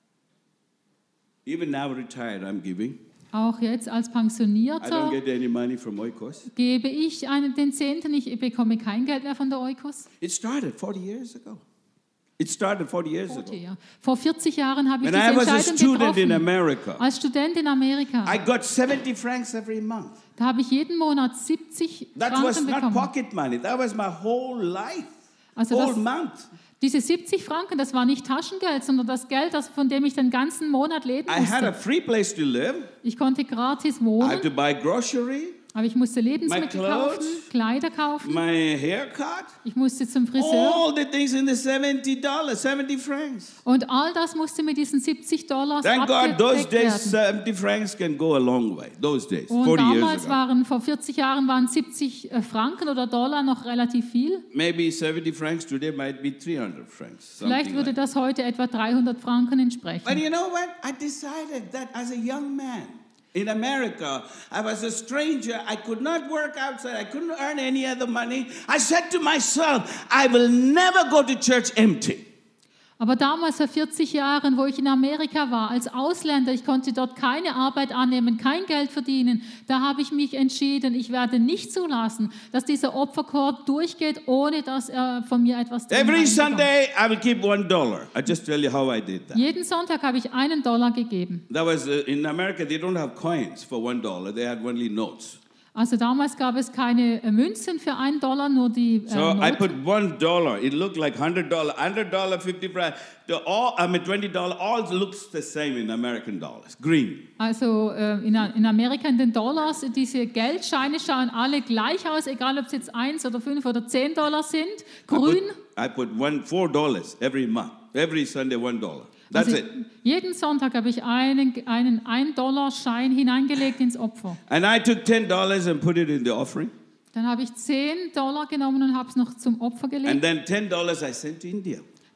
Even now retired, I'm giving. Auch jetzt als I don't Pensionierter get any money from Oikos. gebe ich den Zehnten. Ich bekomme kein Geld mehr von der Oikos. It started 40 years ago. It started 40 years ago. Vor 40 Jahren habe ich When diese I was a Entscheidung student in getroffen. America, Als Student in Amerika. I got 70 francs every month. Da habe ich jeden Monat 70 That was Franken not bekommen. pocket money. That was my whole life, Also whole das, month. diese 70 Franken, das war nicht Taschengeld, sondern das Geld, von dem ich den ganzen Monat leben I had a musste. free place to live. Ich konnte gratis I wohnen, had to buy grocery, aber ich musste Lebensmittel My kaufen, clothes. Kleider kaufen. my haircut, Ich musste zum Friseur. all the things in the $70, 70 francs. Und all das musste mit diesen 70 Dollars Thank God, those abgedeckt days, werden. 70 francs can go a long way. Those days, Und 40 years damals ago. vor 40 Jahren waren 70 Franken oder Dollar noch relativ viel. Maybe 70 francs today might be 300 francs. Vielleicht something würde like. das heute etwa 300 Franken But entsprechen. you know what? I decided that as a young man in America, I was a stranger. I could not work outside. I couldn't earn any other money. I said to myself, I will never go to church empty. Aber damals vor 40 Jahren, wo ich in Amerika war, als Ausländer, ich konnte dort keine Arbeit annehmen, kein Geld verdienen, da habe ich mich entschieden, ich werde nicht zulassen, dass dieser Opferkorb durchgeht, ohne dass er von mir etwas drin Every reinbekommt. Sunday, I will keep $1. I just tell you how I did that. Jeden Sonntag habe ich $1 gegeben. That was in America. They don't have coins for $1. They had only notes. Also damals gab es keine Münzen für $1, nur die So I Noten. put $1. It looked like $100, $100, 50 francs. $20. All looks the same in American dollars. Green. Also in Amerika in den Dollars, diese Geldscheine schauen alle gleich aus, egal ob es jetzt 1 oder 5 oder $10 sind, grün. I put $4 every month. Every Sunday, $1. That's Also it. jeden Sonntag habe ich einen $1-Schein hineingelegt ins Opfer. And I took $10 and put it in the offering. Dann habe ich $10 genommen und habe es noch zum Opfer And gelegt. then $10 I sent to India.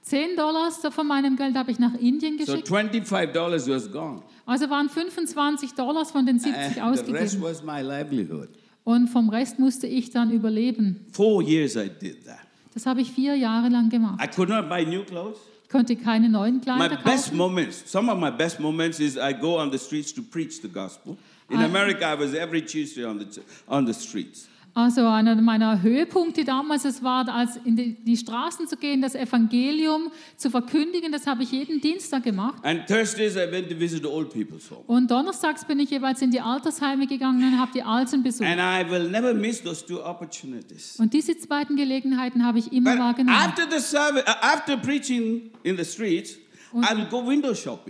$10 von meinem Geld habe ich nach Indien So geschickt. $25 was gone. Also waren $25 von den 70 And the rest ausgegeben. was my livelihood. Und vom Rest musste ich dann überleben. 4 years I did that. Das habe ich 4 Jahre lang gemacht. I could not buy new clothes. Ich konnte keine neuen My Kleider best kaufen. moments, some of my best moments is I go on the streets to preach the gospel. In America, I was every Tuesday on the streets. Also einer meiner Höhepunkte damals, es war, als in die Straßen zu gehen, das Evangelium zu verkündigen. Das habe ich jeden Dienstag gemacht. And Thursdays, I went to visit the old people's home. Und donnerstags bin ich jeweils in die Altersheime gegangen und habe die Alten besucht. And I will never miss those 2 opportunities. Und diese beiden Gelegenheiten habe ich immer But wahrgenommen. after the service, after preaching in the streets, I will go window shopping.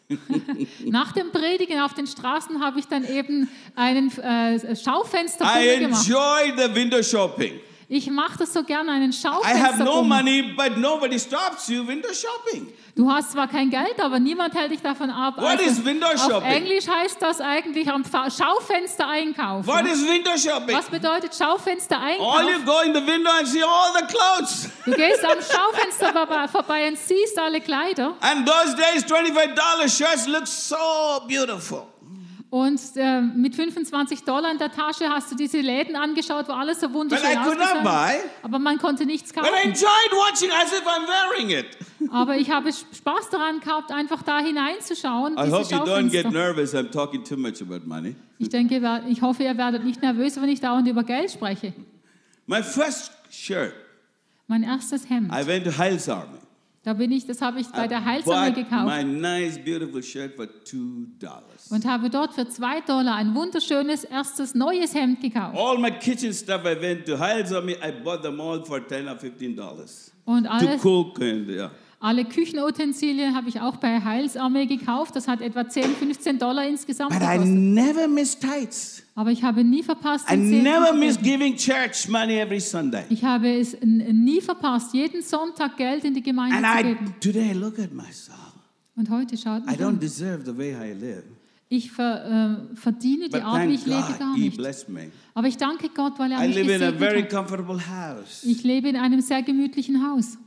Nach dem Predigen auf den Straßen habe ich dann eben einen I Schaufensterbummel gemacht. enjoy the window shopping. Ich mache das so gerne, einen I have no Schaufensterbummel. money, but nobody stops you window shopping. Du hast zwar kein Geld, aber niemand hält dich davon ab. What is window auf shopping? Englisch heißt das eigentlich am Schaufenster einkaufen. What is window shopping? Was bedeutet Schaufenster All you einkaufen? go in the window and see all the clothes. Du gehst am Schaufenster vorbei und siehst alle Kleider. And those days, $25 shirts look so beautiful. Und mit $25 in der Tasche hast du diese Läden angeschaut, wo alles so But wunderschön I could not ausgesehen buy. hat. Aber man konnte nichts But I kaufen. enjoyed watching as if I'm wearing it. Aber ich habe Spaß daran gehabt, einfach da hineinzuschauen. I Diese hope you don't get Schaufenster. nervous. I'm talking too much about money. Ich hoffe, ihr werdet nicht nervös, wenn ich dauernd über Geld spreche. My first shirt, Mein erstes Hemd. I went to Heils Army. Das habe ich bei der I Heilsarmee bought gekauft my nice, beautiful shirt for $2. und habe dort für $2 ein wunderschönes erstes neues Hemd gekauft. All my kitchen stuff, I went to Heils Army. I bought them all for $10 or $15 Und to alles, cook and yeah. alle Küchenutensilien habe ich auch bei Heilsarmee gekauft. Das hat etwa $10-15 insgesamt But I gekostet. never missed tithes. Aber ich habe nie verpasst, I den Zehnten never zu missed geben. giving church money every Sunday. Ich habe es nie verpasst, jeden Sonntag Geld in die Gemeinde And zu I geben. today look at myself. Und heute schaut I mich don't an. deserve the way I live. Ich verdiene die But Art, wie thank ich lebe, gar God, He nicht. blessed me. Aber ich danke Gott, weil er I mich live in a very gesegnet hat. comfortable house. Ich lebe in einem sehr gemütlichen Haus.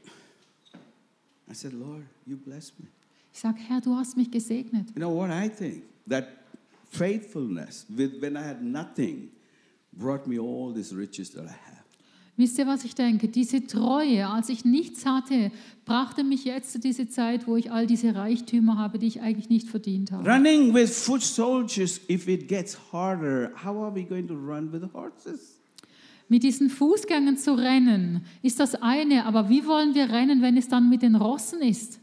I said, Lord, you blessed me. Ich sage, Herr, du hast mich gesegnet. You know what I think? That faithfulness, when I had nothing, brought me all these riches that I have. Wisst ihr, was ich denke? Diese Treue, als ich nichts hatte, brachte mich jetzt zu dieser Zeit, wo ich all diese Reichtümer habe, die ich eigentlich nicht verdient habe. Running with foot soldiers, if it gets harder, how are we going to run with horses? Mit diesen Fußgängern zu rennen, ist das eine, aber wie wollen wir rennen, wenn es dann mit den Rossen ist?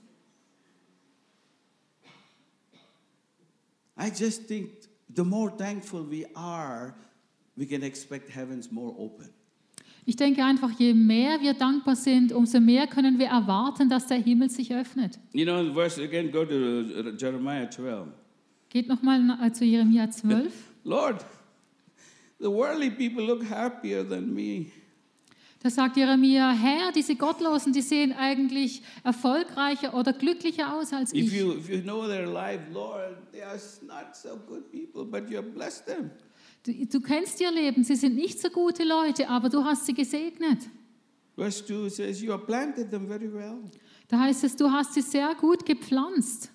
I just think the more thankful we are, we can expect heavens more open. Ich denke einfach, je mehr wir dankbar sind, umso mehr können wir erwarten, dass der Himmel sich öffnet. You know, the verse again, go to Jeremiah 12. Geht nochmal zu Jeremia 12. Lord, the worldly people look happier than me. Da sagt Jeremia, Herr, diese Gottlosen, die sehen eigentlich erfolgreicher oder glücklicher aus als If ich. you know their life, Lord, they are not so good people, but you have blessed them. Du kennst ihr Leben, sie sind nicht so gute Leute, aber du hast sie gesegnet. Verse 2 says, you have planted them very well. Da heißt es, du hast sie sehr gut gepflanzt.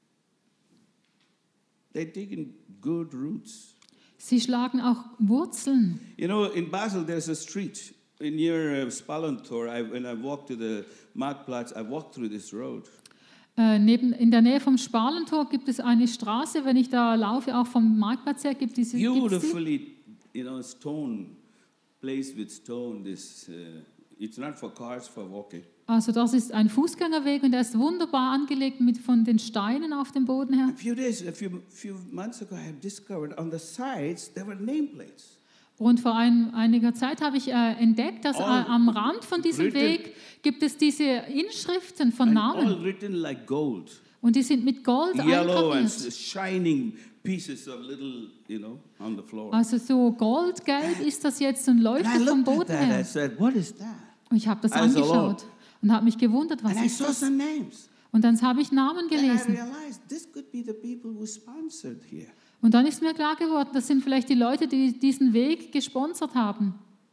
They've taken good roots. Sie schlagen auch Wurzeln. You know, in Basel, there's a street near Spallantor. When I walk to the Marktplatz, I walk through this road. In der Nähe vom Spalentor gibt es eine Straße, wenn ich da laufe, auch vom Marktplatz her, gibt es die. Beautifully, stone, placed with stone. It's not for cars, for walking. Also das ist ein Fußgängerweg und der ist wunderbar angelegt von den Steinen auf dem Boden her. A few months ago, I have discovered on the sides there were nameplates. Und vor einiger Zeit habe ich entdeckt, dass am Rand von diesem Weg gibt es diese Inschriften von All Namen. written like gold, Und die sind mit Gold yellow and eingraviert. shining pieces of little, on the floor. Also so goldgelb ist das jetzt und And I leuchtet vom looked at Boden that. I her. said, "What is that?" Und ich habe das Praise the Lord. angeschaut und habe mich gewundert, was And I ist saw das? some names. Und dann habe ich Namen Then I gelesen. realized this could be the people who sponsored here. Und dann ist mir klar geworden, das sind vielleicht die Leute, die diesen Weg gesponsert haben.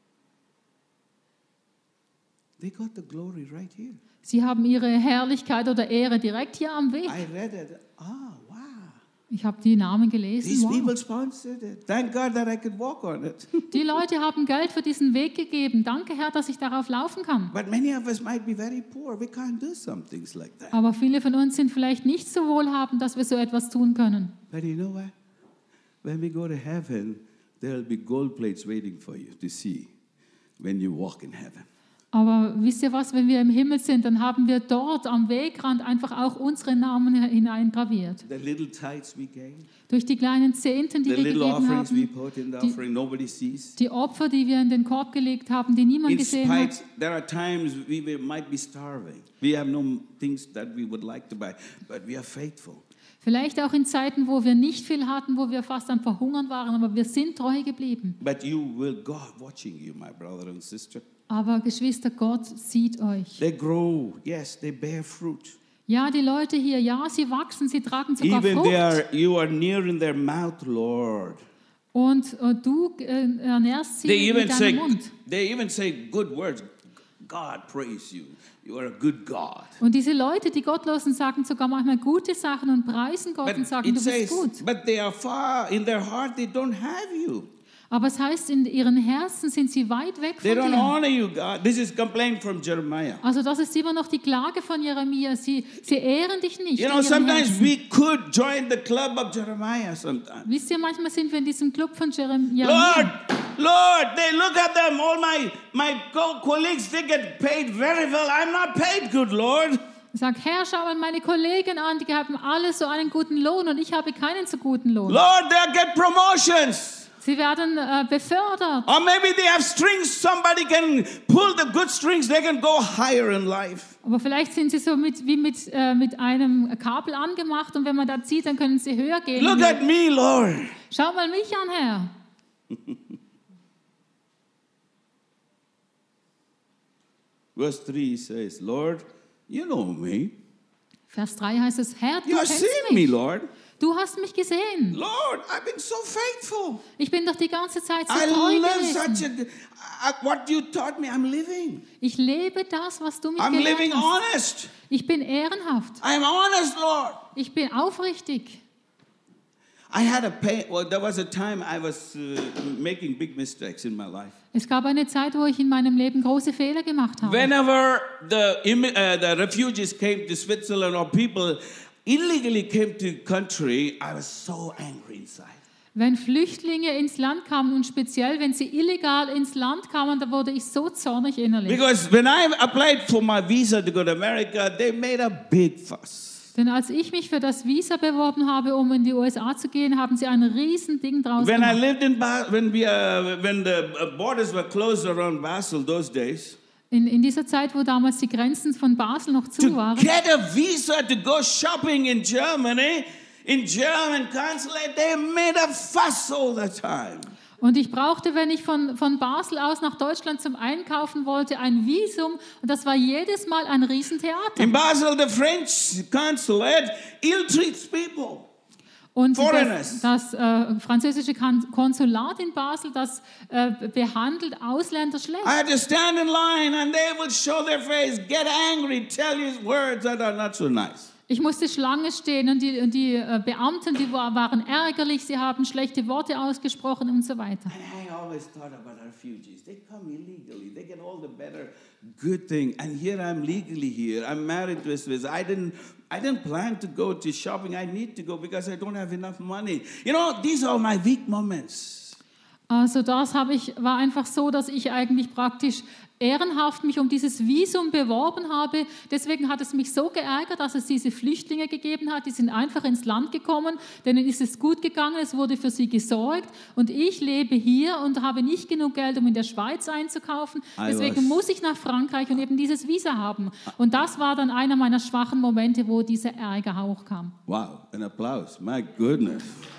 They got the glory right here. Sie haben ihre Herrlichkeit oder Ehre direkt hier am Weg. I read it. Wow. Ich habe die Namen gelesen. These Wow. people sponsored it. Thank God that I could walk on it. Die Leute haben Geld für diesen Weg gegeben. Danke, Herr, dass ich darauf laufen kann. But many of us might be very poor. We can't do some things like that. Aber viele von uns sind vielleicht nicht so wohlhabend, dass wir so etwas tun können. But you know what? When we go to heaven, there will be gold plates waiting for you to see when you walk in heaven. Aber wisst ihr was, wenn wir im Himmel sind, dann haben wir dort am Wegrand einfach auch unsere Namen hineingraviert. The little tithes we gave, Durch die kleinen Zehnten, die the wir little gegeben offerings we haben, put in the Die- offering, nobody sees. die Opfer, die wir in den Korb gelegt haben, die niemand In gesehen spite, hat. there are times might be starving. We have no things that we would like to buy, but we are faithful. Vielleicht auch in Zeiten, wo wir nicht viel hatten, wo wir fast am Verhungern waren, aber wir sind treu geblieben. But you will, God watching you, my brother and sister. Aber Geschwister, Gott sieht euch. They grow, yes, they bear fruit. Ja, die Leute hier, ja, sie wachsen, sie tragen sogar Even Frucht. you are near in their mouth, Lord. Und du ernährst sie They mit deinem Mund. even say good words. God praise you. You are a good God. Und diese Leute, die Gottlosen, sagen sogar manchmal gute Sachen und preisen Gott und sagen, it du bist says, gut. but they are far in their heart. They don't have you. Aber es heißt, in ihren Herzen sind sie weit weg von They don't dir. honor you, God. This is complaint from Jeremiah. Also das ist immer noch die Klage von Jeremia. Sie ehren dich nicht. You in know, ihren sometimes Herzen. we could join the club of Jeremiah sometimes. Wisst ihr, manchmal sind wir in diesem Club von Jeremia. Lord, they look at them, all my colleagues, they get paid very well. I'm not paid good, Lord. Sag, Herr, schau mal meine Kollegen an, die haben alle so einen guten Lohn und ich habe keinen so guten Lohn. Lord, they get promotions. Sie werden befördert. Or maybe they have strings, somebody can pull the good strings, they can go higher in life. Aber vielleicht sind sie so wie mit einem Kabel angemacht und wenn man da zieht, dann können sie höher gehen. Look at me, Lord. Schau mal mich an, Herr. Verse 3 says, Lord, you know me. Vers 3 heißt es, Herr, du You have kennst seen me, mich. Lord. Du hast mich gesehen. Lord, I've been so faithful. Ich bin doch die ganze Zeit so I treu live gewesen. what you taught me, I'm living. Ich lebe das, was du mich I'm gelehrt living hast. honest. Ich bin ehrenhaft. I'm honest, Lord. Ich bin aufrichtig. There was a time I was making big mistakes in my life. Es gab eine Zeit, wo ich in meinem Leben große Fehler gemacht habe. Whenever the refugees came to Switzerland or people illegally came to country, I was so angry inside. Wenn Flüchtlinge ins Land kamen und speziell, wenn sie illegal ins Land kamen, da wurde ich so zornig innerlich. Because when I applied for my visa to go to America, they made a big fuss. Denn als ich mich für das Visa beworben habe, um in die USA zu gehen, haben sie ein riesen Ding draus When I gemacht. lived in when the borders were closed around Basel those days, In dieser Zeit, wo damals die Grenzen von Basel noch zu to waren, get a visa to go shopping in Germany, in German consulate, they made a fuss all the time. und ich brauchte, wenn ich von Basel aus nach Deutschland zum Einkaufen wollte, ein Visum und das war jedes Mal ein Riesentheater. In Basel, the French consulate ill-treats people. Und Foreigners. das französische Konsulat in Basel, das behandelt Ausländer schlecht. I had to stand in line and they would show their face, get angry, tell you words that are not so nice. Ich musste Schlange stehen und die Beamten, die waren ärgerlich, sie haben schlechte Worte ausgesprochen und so weiter. And I always thought about refugees. They come illegally. They get all the better good thing. And here I'm legally here. I'm married to a Swiss. I didn't plan to go to shopping. I need to go because I don't have enough money. You know, these are my weak moments. Also war einfach so, dass ich eigentlich praktisch ehrenhaft mich um dieses Visum beworben habe. Deswegen hat es mich so geärgert, dass es diese Flüchtlinge gegeben hat. Die sind einfach ins Land gekommen, denen ist es gut gegangen, es wurde für sie gesorgt. Und ich lebe hier und habe nicht genug Geld, um in der Schweiz einzukaufen. Deswegen muss ich nach Frankreich und eben dieses Visa haben. Und das war dann einer meiner schwachen Momente, wo dieser Ärger hochkam. Wow, an applause. My goodness.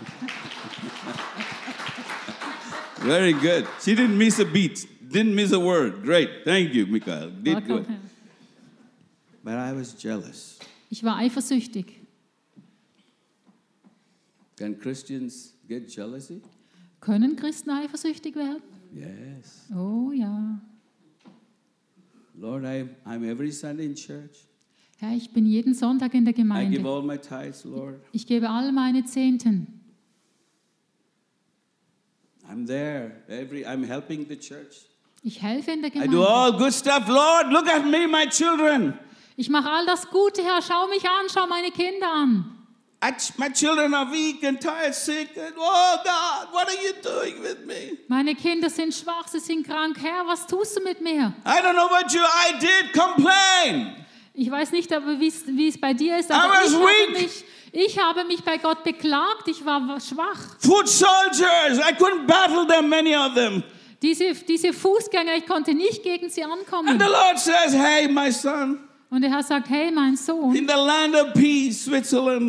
Very good. She didn't miss a beat. Didn't miss a word. Great. Thank you, Michael. Did good. But I was jealous. Ich war eifersüchtig. Can Christians get jealousy? Können Christen eifersüchtig werden? Yes. Oh ja. Lord, I'm every Sunday in church. Herr, ich bin jeden Sonntag in der I give Gemeinde. all my tithes, Lord. Ich gebe all meine Zehnten. I'm there. I'm helping the church. Ich helfe in der I do Gemeinde. all good stuff. Lord, look at me, my children. Ich mache all das Gute, Herr. Schau mich an, schau meine Kinder an. My children are weak and tired, sick. And, oh, God, what are you doing with me? Meine Kinder sind schwach, sie sind krank. Herr, was tust du mit mir? I don't know what I did. Complain. Ich weiß nicht, aber wie es bei dir ist, I aber was weak. ich habe mich bei Gott beklagt. Ich war schwach. Foot soldiers. I couldn't battle them, many of them. Diese Fußgänger, ich konnte nicht gegen sie ankommen. And the Lord says, hey, my son, Und der Herr sagt, hey, mein Sohn, in the land of peace, Switzerland,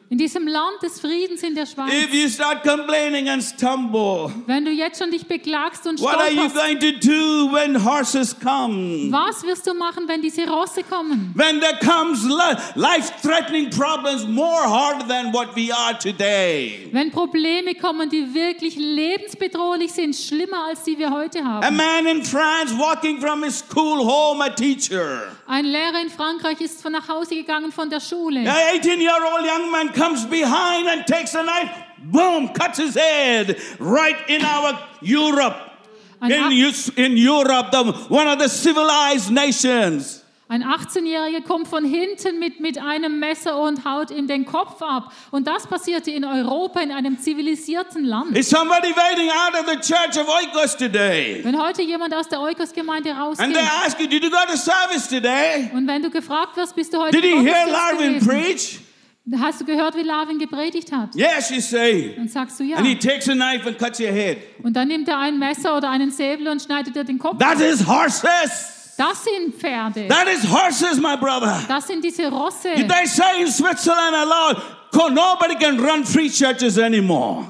In diesem Land des Friedens in der Schweiz. If you start complaining and stumble, Wenn du jetzt schon dich beklagst und what are you stolperst, going to do when horses come? was wirst du machen, wenn diese Rosse kommen? When there comes life-threatening problems more hard than what we are today. Wenn Probleme kommen, die wirklich lebensbedrohlich sind, schlimmer als die wir heute A haben. man in France walking from his school home, a teacher. Ein Lehrer in Frankreich ist nach Hause gegangen von der Schule. A 18-year-old young man comes behind and takes a knife, boom, cuts his head right in our Europe. Ein In Europe, one of the civilized nations. Ein 18-Jähriger kommt von hinten mit einem Messer und haut ihm den Kopf ab. Und das passierte in Europa, in einem zivilisierten Land. Is somebody waiting out of the church of Oikos today? Wenn heute jemand aus der Oikos-Gemeinde And rausgeht they ask you, did you go to service today? und wenn du gefragt wirst, bist du heute Did you im hear Gottesdienst Larvin gewesen? preach? Hast du gehört, wie Larvin gepredigt hat? Yes, you say. Dann sagst du ja. And he takes a knife and cuts your head. Und dann nimmt er ein Messer oder einen Säbel und schneidet dir den Kopf ab. That is horses. Das sind Pferde. That is horses, my brother. Das sind diese Rosse. They say in Switzerland aloud, nobody can run free churches anymore.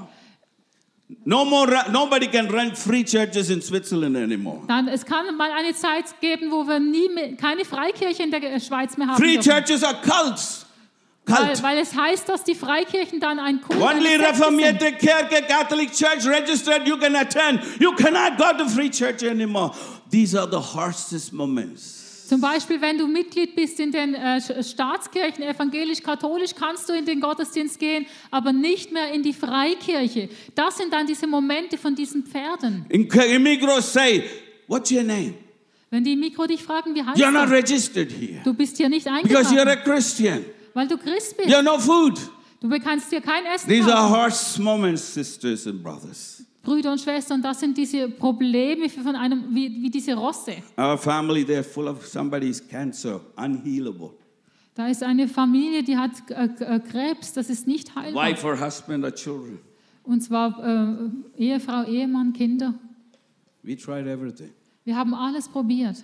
Nobody can run free churches in Switzerland anymore. Dann, es kann mal eine Zeit geben, wo wir keine Freikirche in der Schweiz mehr haben Free dürfen. churches are cults. Cult. Weil es heißt, dass die Freikirchen dann ein Kult, Only eine Sekte sind. Reformate Kirche, Catholic Church registered, you can attend. You cannot go to free church anymore. These are the harshest moments. Zum Beispiel, wenn du Mitglied bist in den Staatskirchen, evangelisch-katholisch, kannst du in den Gottesdienst gehen, aber nicht mehr in die Freikirche. Das sind dann diese Momente von diesen Pferden. In Migros say, what's your name? Wenn die im Mikro dich fragen, wie heißt You're not du? registered here. Du bist hier nicht Because you're a eingetragen, Christian. weil du Christ bist. You have no food. Du kannst dir kein Essen These are kaufen. harsh moments, sisters and brothers. Brüder und Schwestern, das sind diese Probleme von einem, wie diese Rosse. Our family, they're full of somebody's cancer, unhealable. Da ist eine Familie, die hat Krebs, das ist nicht heilbar. Wife or husband or children. Und zwar Ehefrau, Ehemann, Kinder. We tried everything. Wir haben alles probiert.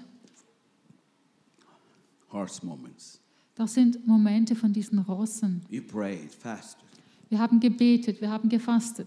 Harsh moments. Das sind Momente von diesen Rossen. You prayed, fasted. Wir haben gebetet, wir haben gefastet.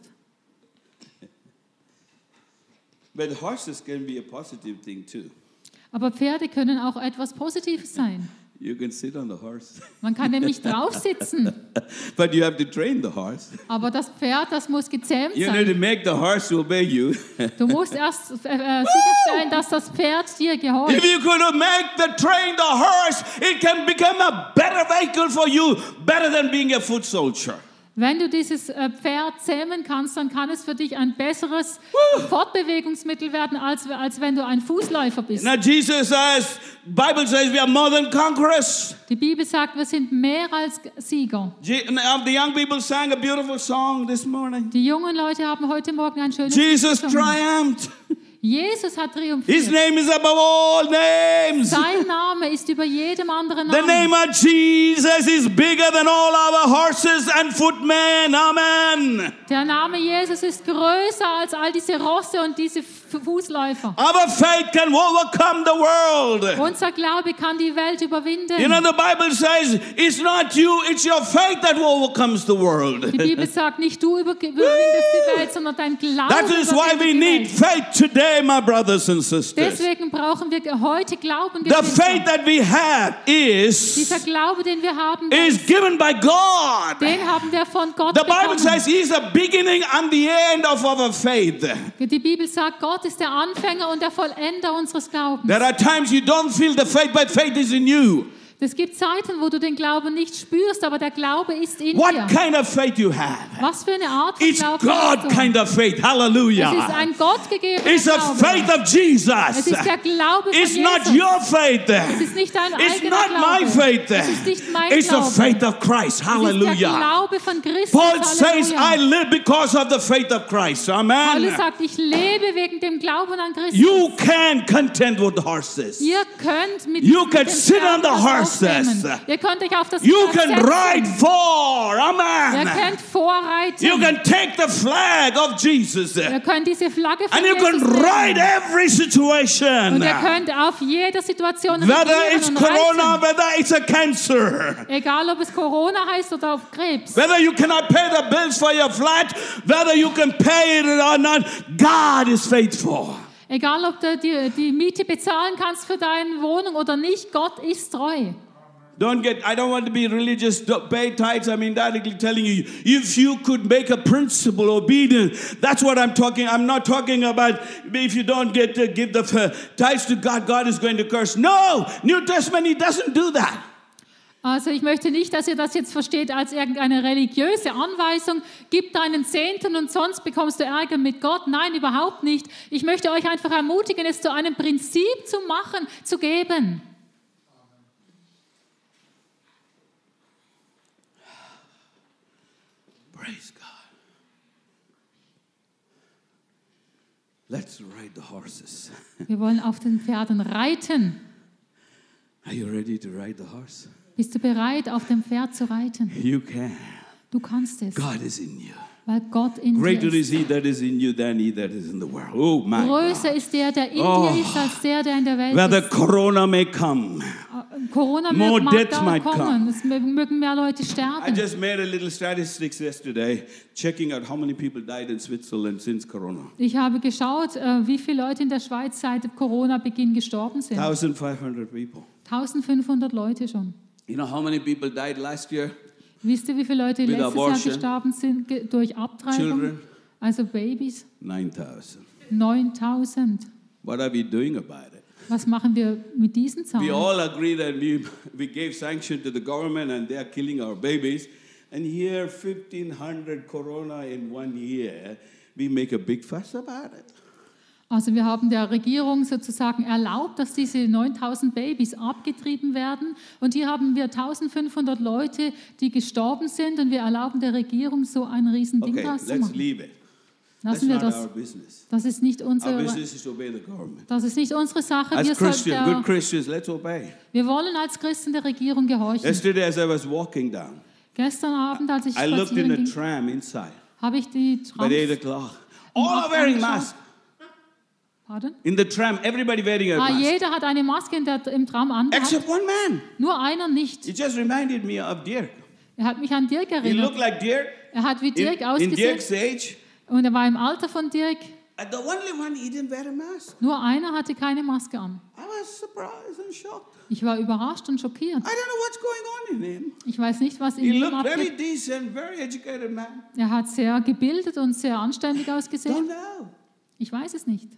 But horses can be a positive thing too. Aber Pferde können auch etwas Positives sein. You can sit on the horse. Man kann nämlich drauf sitzen, But you have to train the horse. aber das Pferd, das muss gezähmt You need to sein. make the horse obey you. Du musst erst sicherstellen, dass das Pferd dir If gehorcht. you could train the horse, it can become a better vehicle for you, better than being a foot soldier. Wenn du dieses Pferd zähmen kannst, dann kann es für dich ein besseres Fortbewegungsmittel werden, als wenn du ein Fußläufer bist. Now Jesus says, Bible says we are more than conquerors. Die Bibel sagt, wir sind mehr als Sieger. The young people sang a beautiful song this morning. Die jungen Leute haben heute Morgen ein schönes Jesus Lied gesungen. triumphed. Jesus hat His triumphiert. name is above all names. Sein Name ist über jedem anderen The name Namen. of Jesus is bigger than all our horses and footmen. Amen. Der Name Jesus ist größer als all diese Rosse und diese Fußläufer. Our faith can overcome the world. Unser Glaube kann die Welt überwinden. You know, the Bible says it's not you, it's your faith that overcomes the world. Die Bibel sagt, nicht du überwindest die Welt, sondern dein Glaube That is why we überwindet die need Welt. faith today, my brothers and sisters. Deswegen brauchen wir heute Glauben. The faith that we have Dieser is Glaube, den wir haben, given by God. den haben wir von Gott The Bible bekommen. says He's the beginning and the end of our faith. Die Bibel sagt, Gott ist der Anfänger und der Vollender unseres Glaubens. There are times you don't feel the faith, but faith is in you. Es gibt Zeiten, wo du den Glauben nicht spürst, aber der Glaube ist in What dir. kind of faith you have? Was für eine Art von It's Glauben God hast du? kind of faith. Es ist Hallelujah. ein gottgegebener It's the Glaube. faith of Jesus. Es ist der Glaube von It's not Jesus. your faith. Es ist nicht dein It's eigener not Glaube. my faith. Es ist nicht mein It's the Glaube. faith of Christ. Es ist der Hallelujah. Glaube von Christus. Paul says, I Halleluja. live because of the faith of Christ. Amen. Paulus sagt, ich lebe wegen dem Glauben an Christus. You can contend with the horses. Ihr könnt mit You mit can dem sit on Pferd the das horse horses. Ihr könnt euch auf das You Pferd can setzen. ride for. Ihr Amen. könnt vorreiten. You can take the flag of Jesus. Ihr könnt diese Flagge von And you can Jesus nehmen. ride every situation. Und ihr könnt auf jede Situation Whether regieren it's und corona, reiten. whether it's a cancer. Egal, ob es Corona heißt oder auf Krebs. Whether you cannot pay the bills for your flat, whether you can pay it or not, God is faithful. Egal, ob du die Miete bezahlen kannst für deine Wohnung oder nicht, Gott ist treu. I don't want to be religious, pay tithes. I'm indirectly telling you, if you could make a principle obedient, that's what I'm talking. I'm not talking about if you don't give the tithes to God, God is going to curse. No, New Testament, He doesn't do that. Also ich möchte nicht, dass ihr das jetzt versteht als irgendeine religiöse Anweisung. Gib deinen Zehnten und sonst bekommst du Ärger mit Gott. Nein, überhaupt nicht. Ich möchte euch einfach ermutigen, es zu einem Prinzip zu machen, zu geben. Praise God. Let's ride the horses. Wir wollen auf den Pferden reiten. Are you ready to ride the horse? Bist du bereit, auf dem Pferd zu reiten? You can. Du kannst es, God is in you. weil Gott in dir Greater ist. is He that is in you than he that is in the world. Oh my Größer God. ist der in Oh. dir ist, als der in der Welt Whether ist. corona may come. Corona more mag deaths da might kommen. Es mögen mehr Leute I sterben. just made a little statistics yesterday, checking out how many people died in Switzerland since corona. Ich habe geschaut, wie viele Leute in der Schweiz seit Corona-Beginn gestorben sind. 1,500 people. 1500 Leute schon. You know how many people died last year? Wisst ihr, wie viele Leute With letztes Jahr abortion. gestorben sind durch Abtreibung? Children? Also Babys? 9,000. 9000. What are we doing about it? Was machen wir mit diesen We Zahlen? all agree that we gave sanction to the government and they are killing our babies. And here, 1,500 corona in 1 year, we make a big fuss about it. Also wir haben der Regierung sozusagen erlaubt, dass diese 9000 Babys abgetrieben werden. Und hier haben wir 1500 Leute, die gestorben sind. Und wir erlauben der Regierung, so ein Riesending Okay, draus zu let's machen. leave it. That's Lassen wir not das. our business. Das ist nicht Our unsere, business is to obey the government. das ist nicht unsere Sache. As Wir, sollten Christians, der, good Christians, let's obey. wir wollen als Christen der Regierung gehorchen. Yesterday, as I was walking down, Gestern Abend, als ich I looked in spazieren a ging, tram inside habe ich die by 8 o'clock. All are wearing masks. Pardon? In the tram, everybody wearing a mask. Jeder hat eine Maske im Tram an. Except one man. Nur einer nicht. It just reminded me of Dirk. Er hat mich an Dirk He erinnert. looked like Dirk. Er hat wie Dirk In Dirk's ausgesehen. age. Und er war im Alter von Dirk. And the only one, he didn't wear a mask. Nur einer hatte keine Maske an. I was surprised and shocked. Ich war überrascht und schockiert. I don't know what's going on in him. Ich weiß nicht, was in He ihm looked very abgeht. decent, very educated man. Er hat sehr gebildet und sehr anständig Don't ausgesehen. know. Ich weiß es nicht.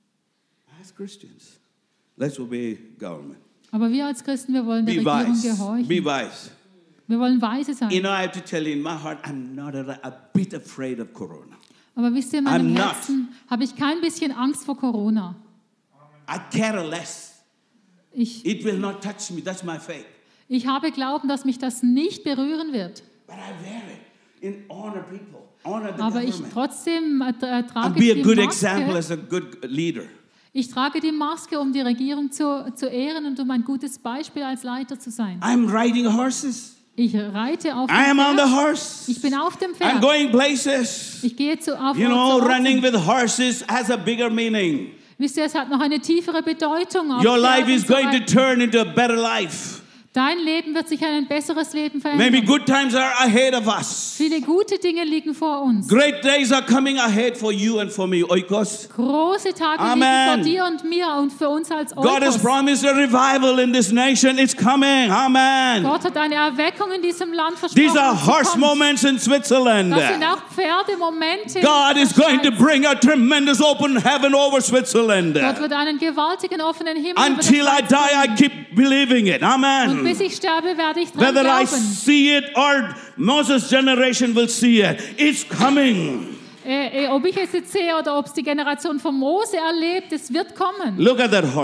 As Christians, let's obey government. Aber wir als Christen, wir wollen der Be Regierung wise. Be gehorchen. wise. Wir wollen weise You sein. know, I have to tell you, in my heart, I'm not a bit afraid of corona. Aber wisst ihr, in meinem I'm not. Herzen habe ich kein bisschen Angst vor Corona. I care less. Ich It will not touch me. That's my faith. habe Glauben, dass mich das nicht berühren wird. But I wear it in honor people, honor the Aber ich government. trotzdem And trage be a die good example Maske. as a good leader. Ich trage die Maske, um die Regierung zu ehren und um ein gutes Beispiel als Leiter zu sein. I'm riding horses. Ich reite auf I dem am on the Pferd. horse. Ich bin auf dem I'm Pferd. going places. Ich gehe auf You know, zu Orten. running with horses has a bigger meaning. Wisst ihr, es hat noch eine tiefere Bedeutung. Auf Your life Pferden is zu going to reiten. turn into a better life. Dein Leben wird sich in ein besseres Leben Maybe verändern. good times are ahead of us. Viele gute Dinge liegen vor uns. Great days are coming ahead for you and for me, Oikos. Große Tage Amen. liegen vor dir und mir und für uns als God has Oikos. promised a revival in this nation. It's coming. Amen. Gott hat eine Erweckung in diesem Land versprochen. These are und sie horse kommt. moments in Switzerland. Das sind auch Pferdemomente. God in is der going to Schweiz. bring a tremendous open heaven over Switzerland. Gott wird einen gewaltigen offenen Himmel Until über I der die, Schweiz I bringen. keep believing it. Und Amen. bis ich sterbe, werde ich dran Whether I glauben. see it or Moses' generation will see it, it's coming. Ob ich es jetzt sehe oder ob es die Generation von Mose erlebt, es wird kommen. Look at that horse.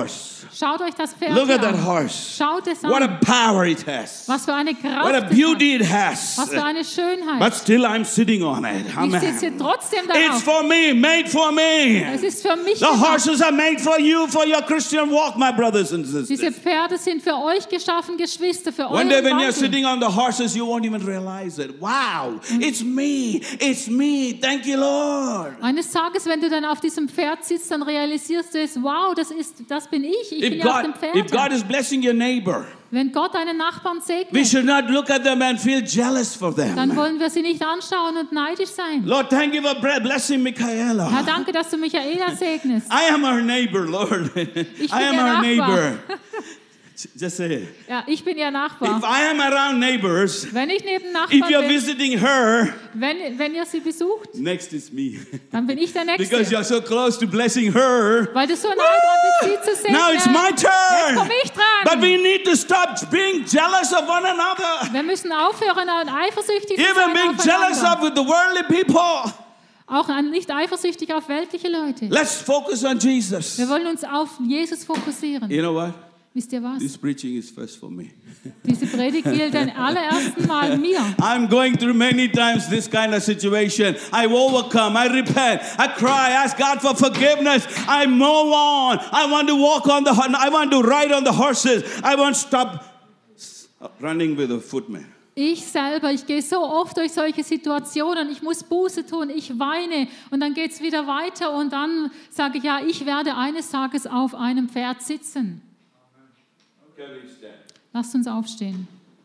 Schaut euch das Pferd Look hier at that an. horse. Schaut es What a an. power it has. Was für eine What a Kraft es hat. beauty it has. Was für eine Schönheit. But still I'm sitting on it. Ich sitze Amen. trotzdem It's darauf. for me, made for me. Es ist für mich The gemacht. horses are made for you, for your Christian walk, my brothers and Diese sisters. Pferde sind für euch geschaffen, Geschwister, für One day euren when you're Wandel. sitting on the horses, you won't even realize it. Wow, it's me. It's me. Thank you, Lord. Eines Tages, wenn du dann auf diesem Pferd sitzt, dann realisierst du es, wow, das bin ich. Ich bin If ja auf dem God Pferd. is blessing your neighbor, Wenn Gott einen Nachbarn we segnet, should not look at them and feel jealous for dann them. wollen wir sie nicht anschauen und neidisch sein. Lord, thank you for blessing Herr, Michaela. danke, dass du Michaela segnest. I am her neighbor, Lord. I bin am ihr her Nachbar. neighbor. Just say it. Ja, ich bin ihr If Nachbar. I am around neighbors, Wenn ich neben if Nachbarn you're bin, visiting her, wenn ihr sie besucht, next is me. dann bin ich der Because Nächste. you're so close to blessing her. Weil du so nah dran bist, sie zu segnen. Now it's my Jetzt turn. komme ich dran. But we need to stop being jealous of one another. Wir müssen aufhören, eifersüchtig zu Even sein being jealous aufeinander. of with the worldly people. Auch nicht eifersüchtig auf weltliche Leute. Let's focus on Jesus. Wir wollen uns auf Jesus fokussieren. You know what? Wisst ihr was? This preaching is first for me. Diese Predigt gilt am allerersten Mal mir. I'm going through many times this kind of situation. I overcome, I repent, I cry, ask God for forgiveness. I move on. I want to walk on I want to ride on the horses. I won't stop running with a footman. Ich selber, ich gehe so oft durch solche Situationen, ich muss Buße tun, ich weine und dann geht es wieder weiter und dann sage ich, ja, ich werde eines Tages auf einem Pferd sitzen. Okay, we stand. Lasst uns aufstehen.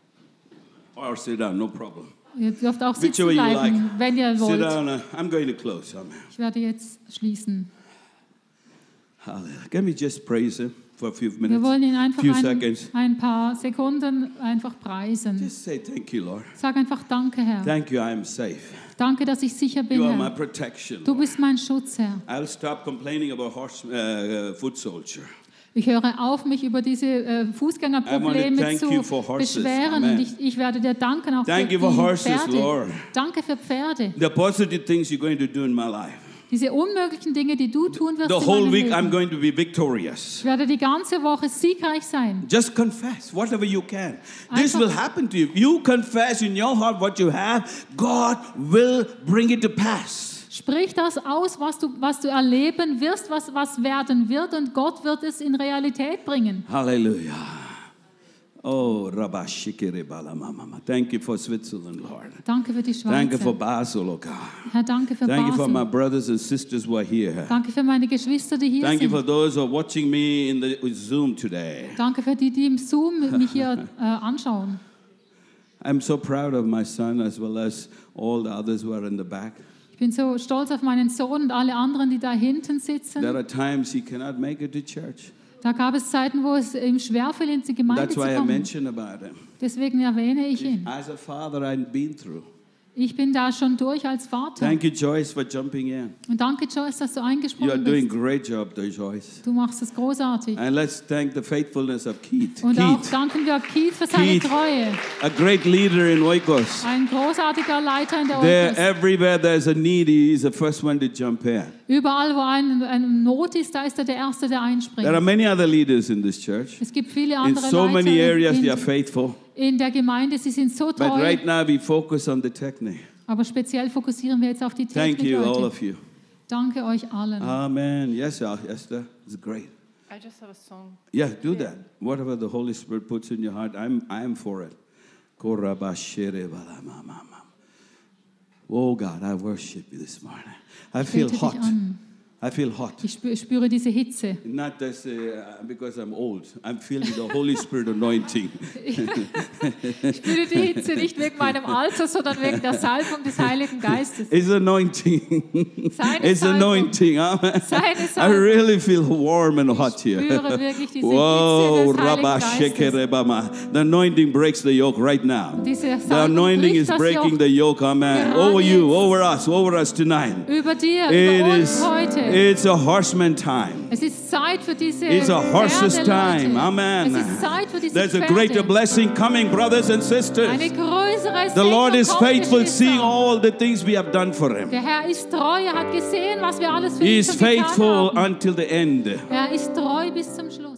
Or sit down, no problem. Ihr dürft auch sitzen Whichever you like. bleiben, wenn ihr Sit wollt. down. I'm going to close. Amen. Ich werde jetzt schließen. Hallelujah. Can we just praise Him for a few Wir minutes? wollen ihn einfach Few seconds. ein paar Sekunden einfach preisen. Just say thank you, Lord. Sag einfach Danke, Herr. Thank you, I am safe. Danke, dass ich sicher bin, You are my Herr. protection. Du bist mein Schutz, Herr. I'll stop complaining about foot soldier. Ich höre auf, mich über diese I want to Fußgängerprobleme thank zu you for horses. beschweren. Amen. Und ich werde dir danken auch Thank für you for die horses, Pferde. Lord. Danke für Pferde. The positive things you're going to do in my life. Diese unmöglichen Dinge, die du tun wirst The in whole meinem week Leben. I'm going to be victorious. Ich werde die ganze Woche siegreich sein. Just confess whatever you can. This Einfach- will happen to you. You confess in your heart what you have, God will bring it to pass. Sprich das aus, was du erleben wirst, was werden wird, und Gott wird es in Realität bringen. Hallelujah. Oh, Rabashikere Balamama. Thank you for Switzerland, Lord. Danke für die Thank you for Schweiz. Basel, oh God. Herr, danke für Thank you for my Basel. brothers and sisters who are here. Danke für meine Geschwister, die hier Thank you for sind. those who are watching me in the Zoom today. Danke für die im Zoom mich hier anschauen. I'm so proud of my son as well as all the others who are in the back. Ich bin so stolz auf meinen Sohn und alle anderen, die da hinten sitzen. There are times he cannot make it to church. Da gab es Zeiten, wo es ihm schwerfiel, in die Gemeinde That's zu why I kommen. mentioned about him. Deswegen erwähne ich ihn. As a father, I've been through. Ich bin da schon durch als Vater. Thank you, Joyce, for jumping in. Und danke, Joyce, dass du You are eingesprungen doing bist. great job, there, Joyce. Du machst es großartig. And let's thank the faithfulness of Keith. Und auch Keith, danken wir Keith für seine Keith. Treue. a great leader in Oikos. Ein großartiger Leiter in der There, Oikos. everywhere there's a need, he's the first one to jump in. Überall, wo eine Not ist, da ist er der Erste, der There are einspringt. many other leaders in this church. Es gibt viele In andere so many areas, they are Leiter faithful. in der Gemeinde, sie sind so But treu. right now, we focus on the technique. Aber speziell fokussieren wir jetzt auf die Thank Technik you, all heute. of you. Danke euch allen. Amen. Yes, Esther, it's great. I just have a song. Yeah, do that. Whatever the Holy Spirit puts in your heart, I am for it. Oh God, I worship you this morning. I feel Bete hot. dich an. I feel hot. Ich spüre diese Hitze. Not just because I'm old. I'm feeling the Holy Spirit anointing. Ich spüre die Hitze nicht wegen meinem Alter, sondern wegen der Salbung des Heiligen Geistes. It's anointing. Seine It's Salbung. anointing. Amen. Seine I Salbung. really feel warm and hot Ich here. spüre wirklich diese Whoa, Hitze des Heiligen Rabba Geistes. Shekerebama. The anointing breaks the yoke right now. Diese The Salbung anointing bricht is das breaking Joch the yoke, amen. Gerade Over you, jetzt. over us tonight. über dir, It über uns is, heute. it's a horseman time. Es ist Zeit für diese It's a horse's Pferdeleute. time, amen. Es ist Zeit für diese There's a Pferde. greater blessing coming, brothers and sisters. Eine größere The Lord Segnung is kommt, faithful, Geschwister. seeing all the things we have done for Him. Der Herr ist treu, er hat gesehen, was wir alles für He ihn is schon getan faithful haben. until the end. Er ist treu bis zum Schluss.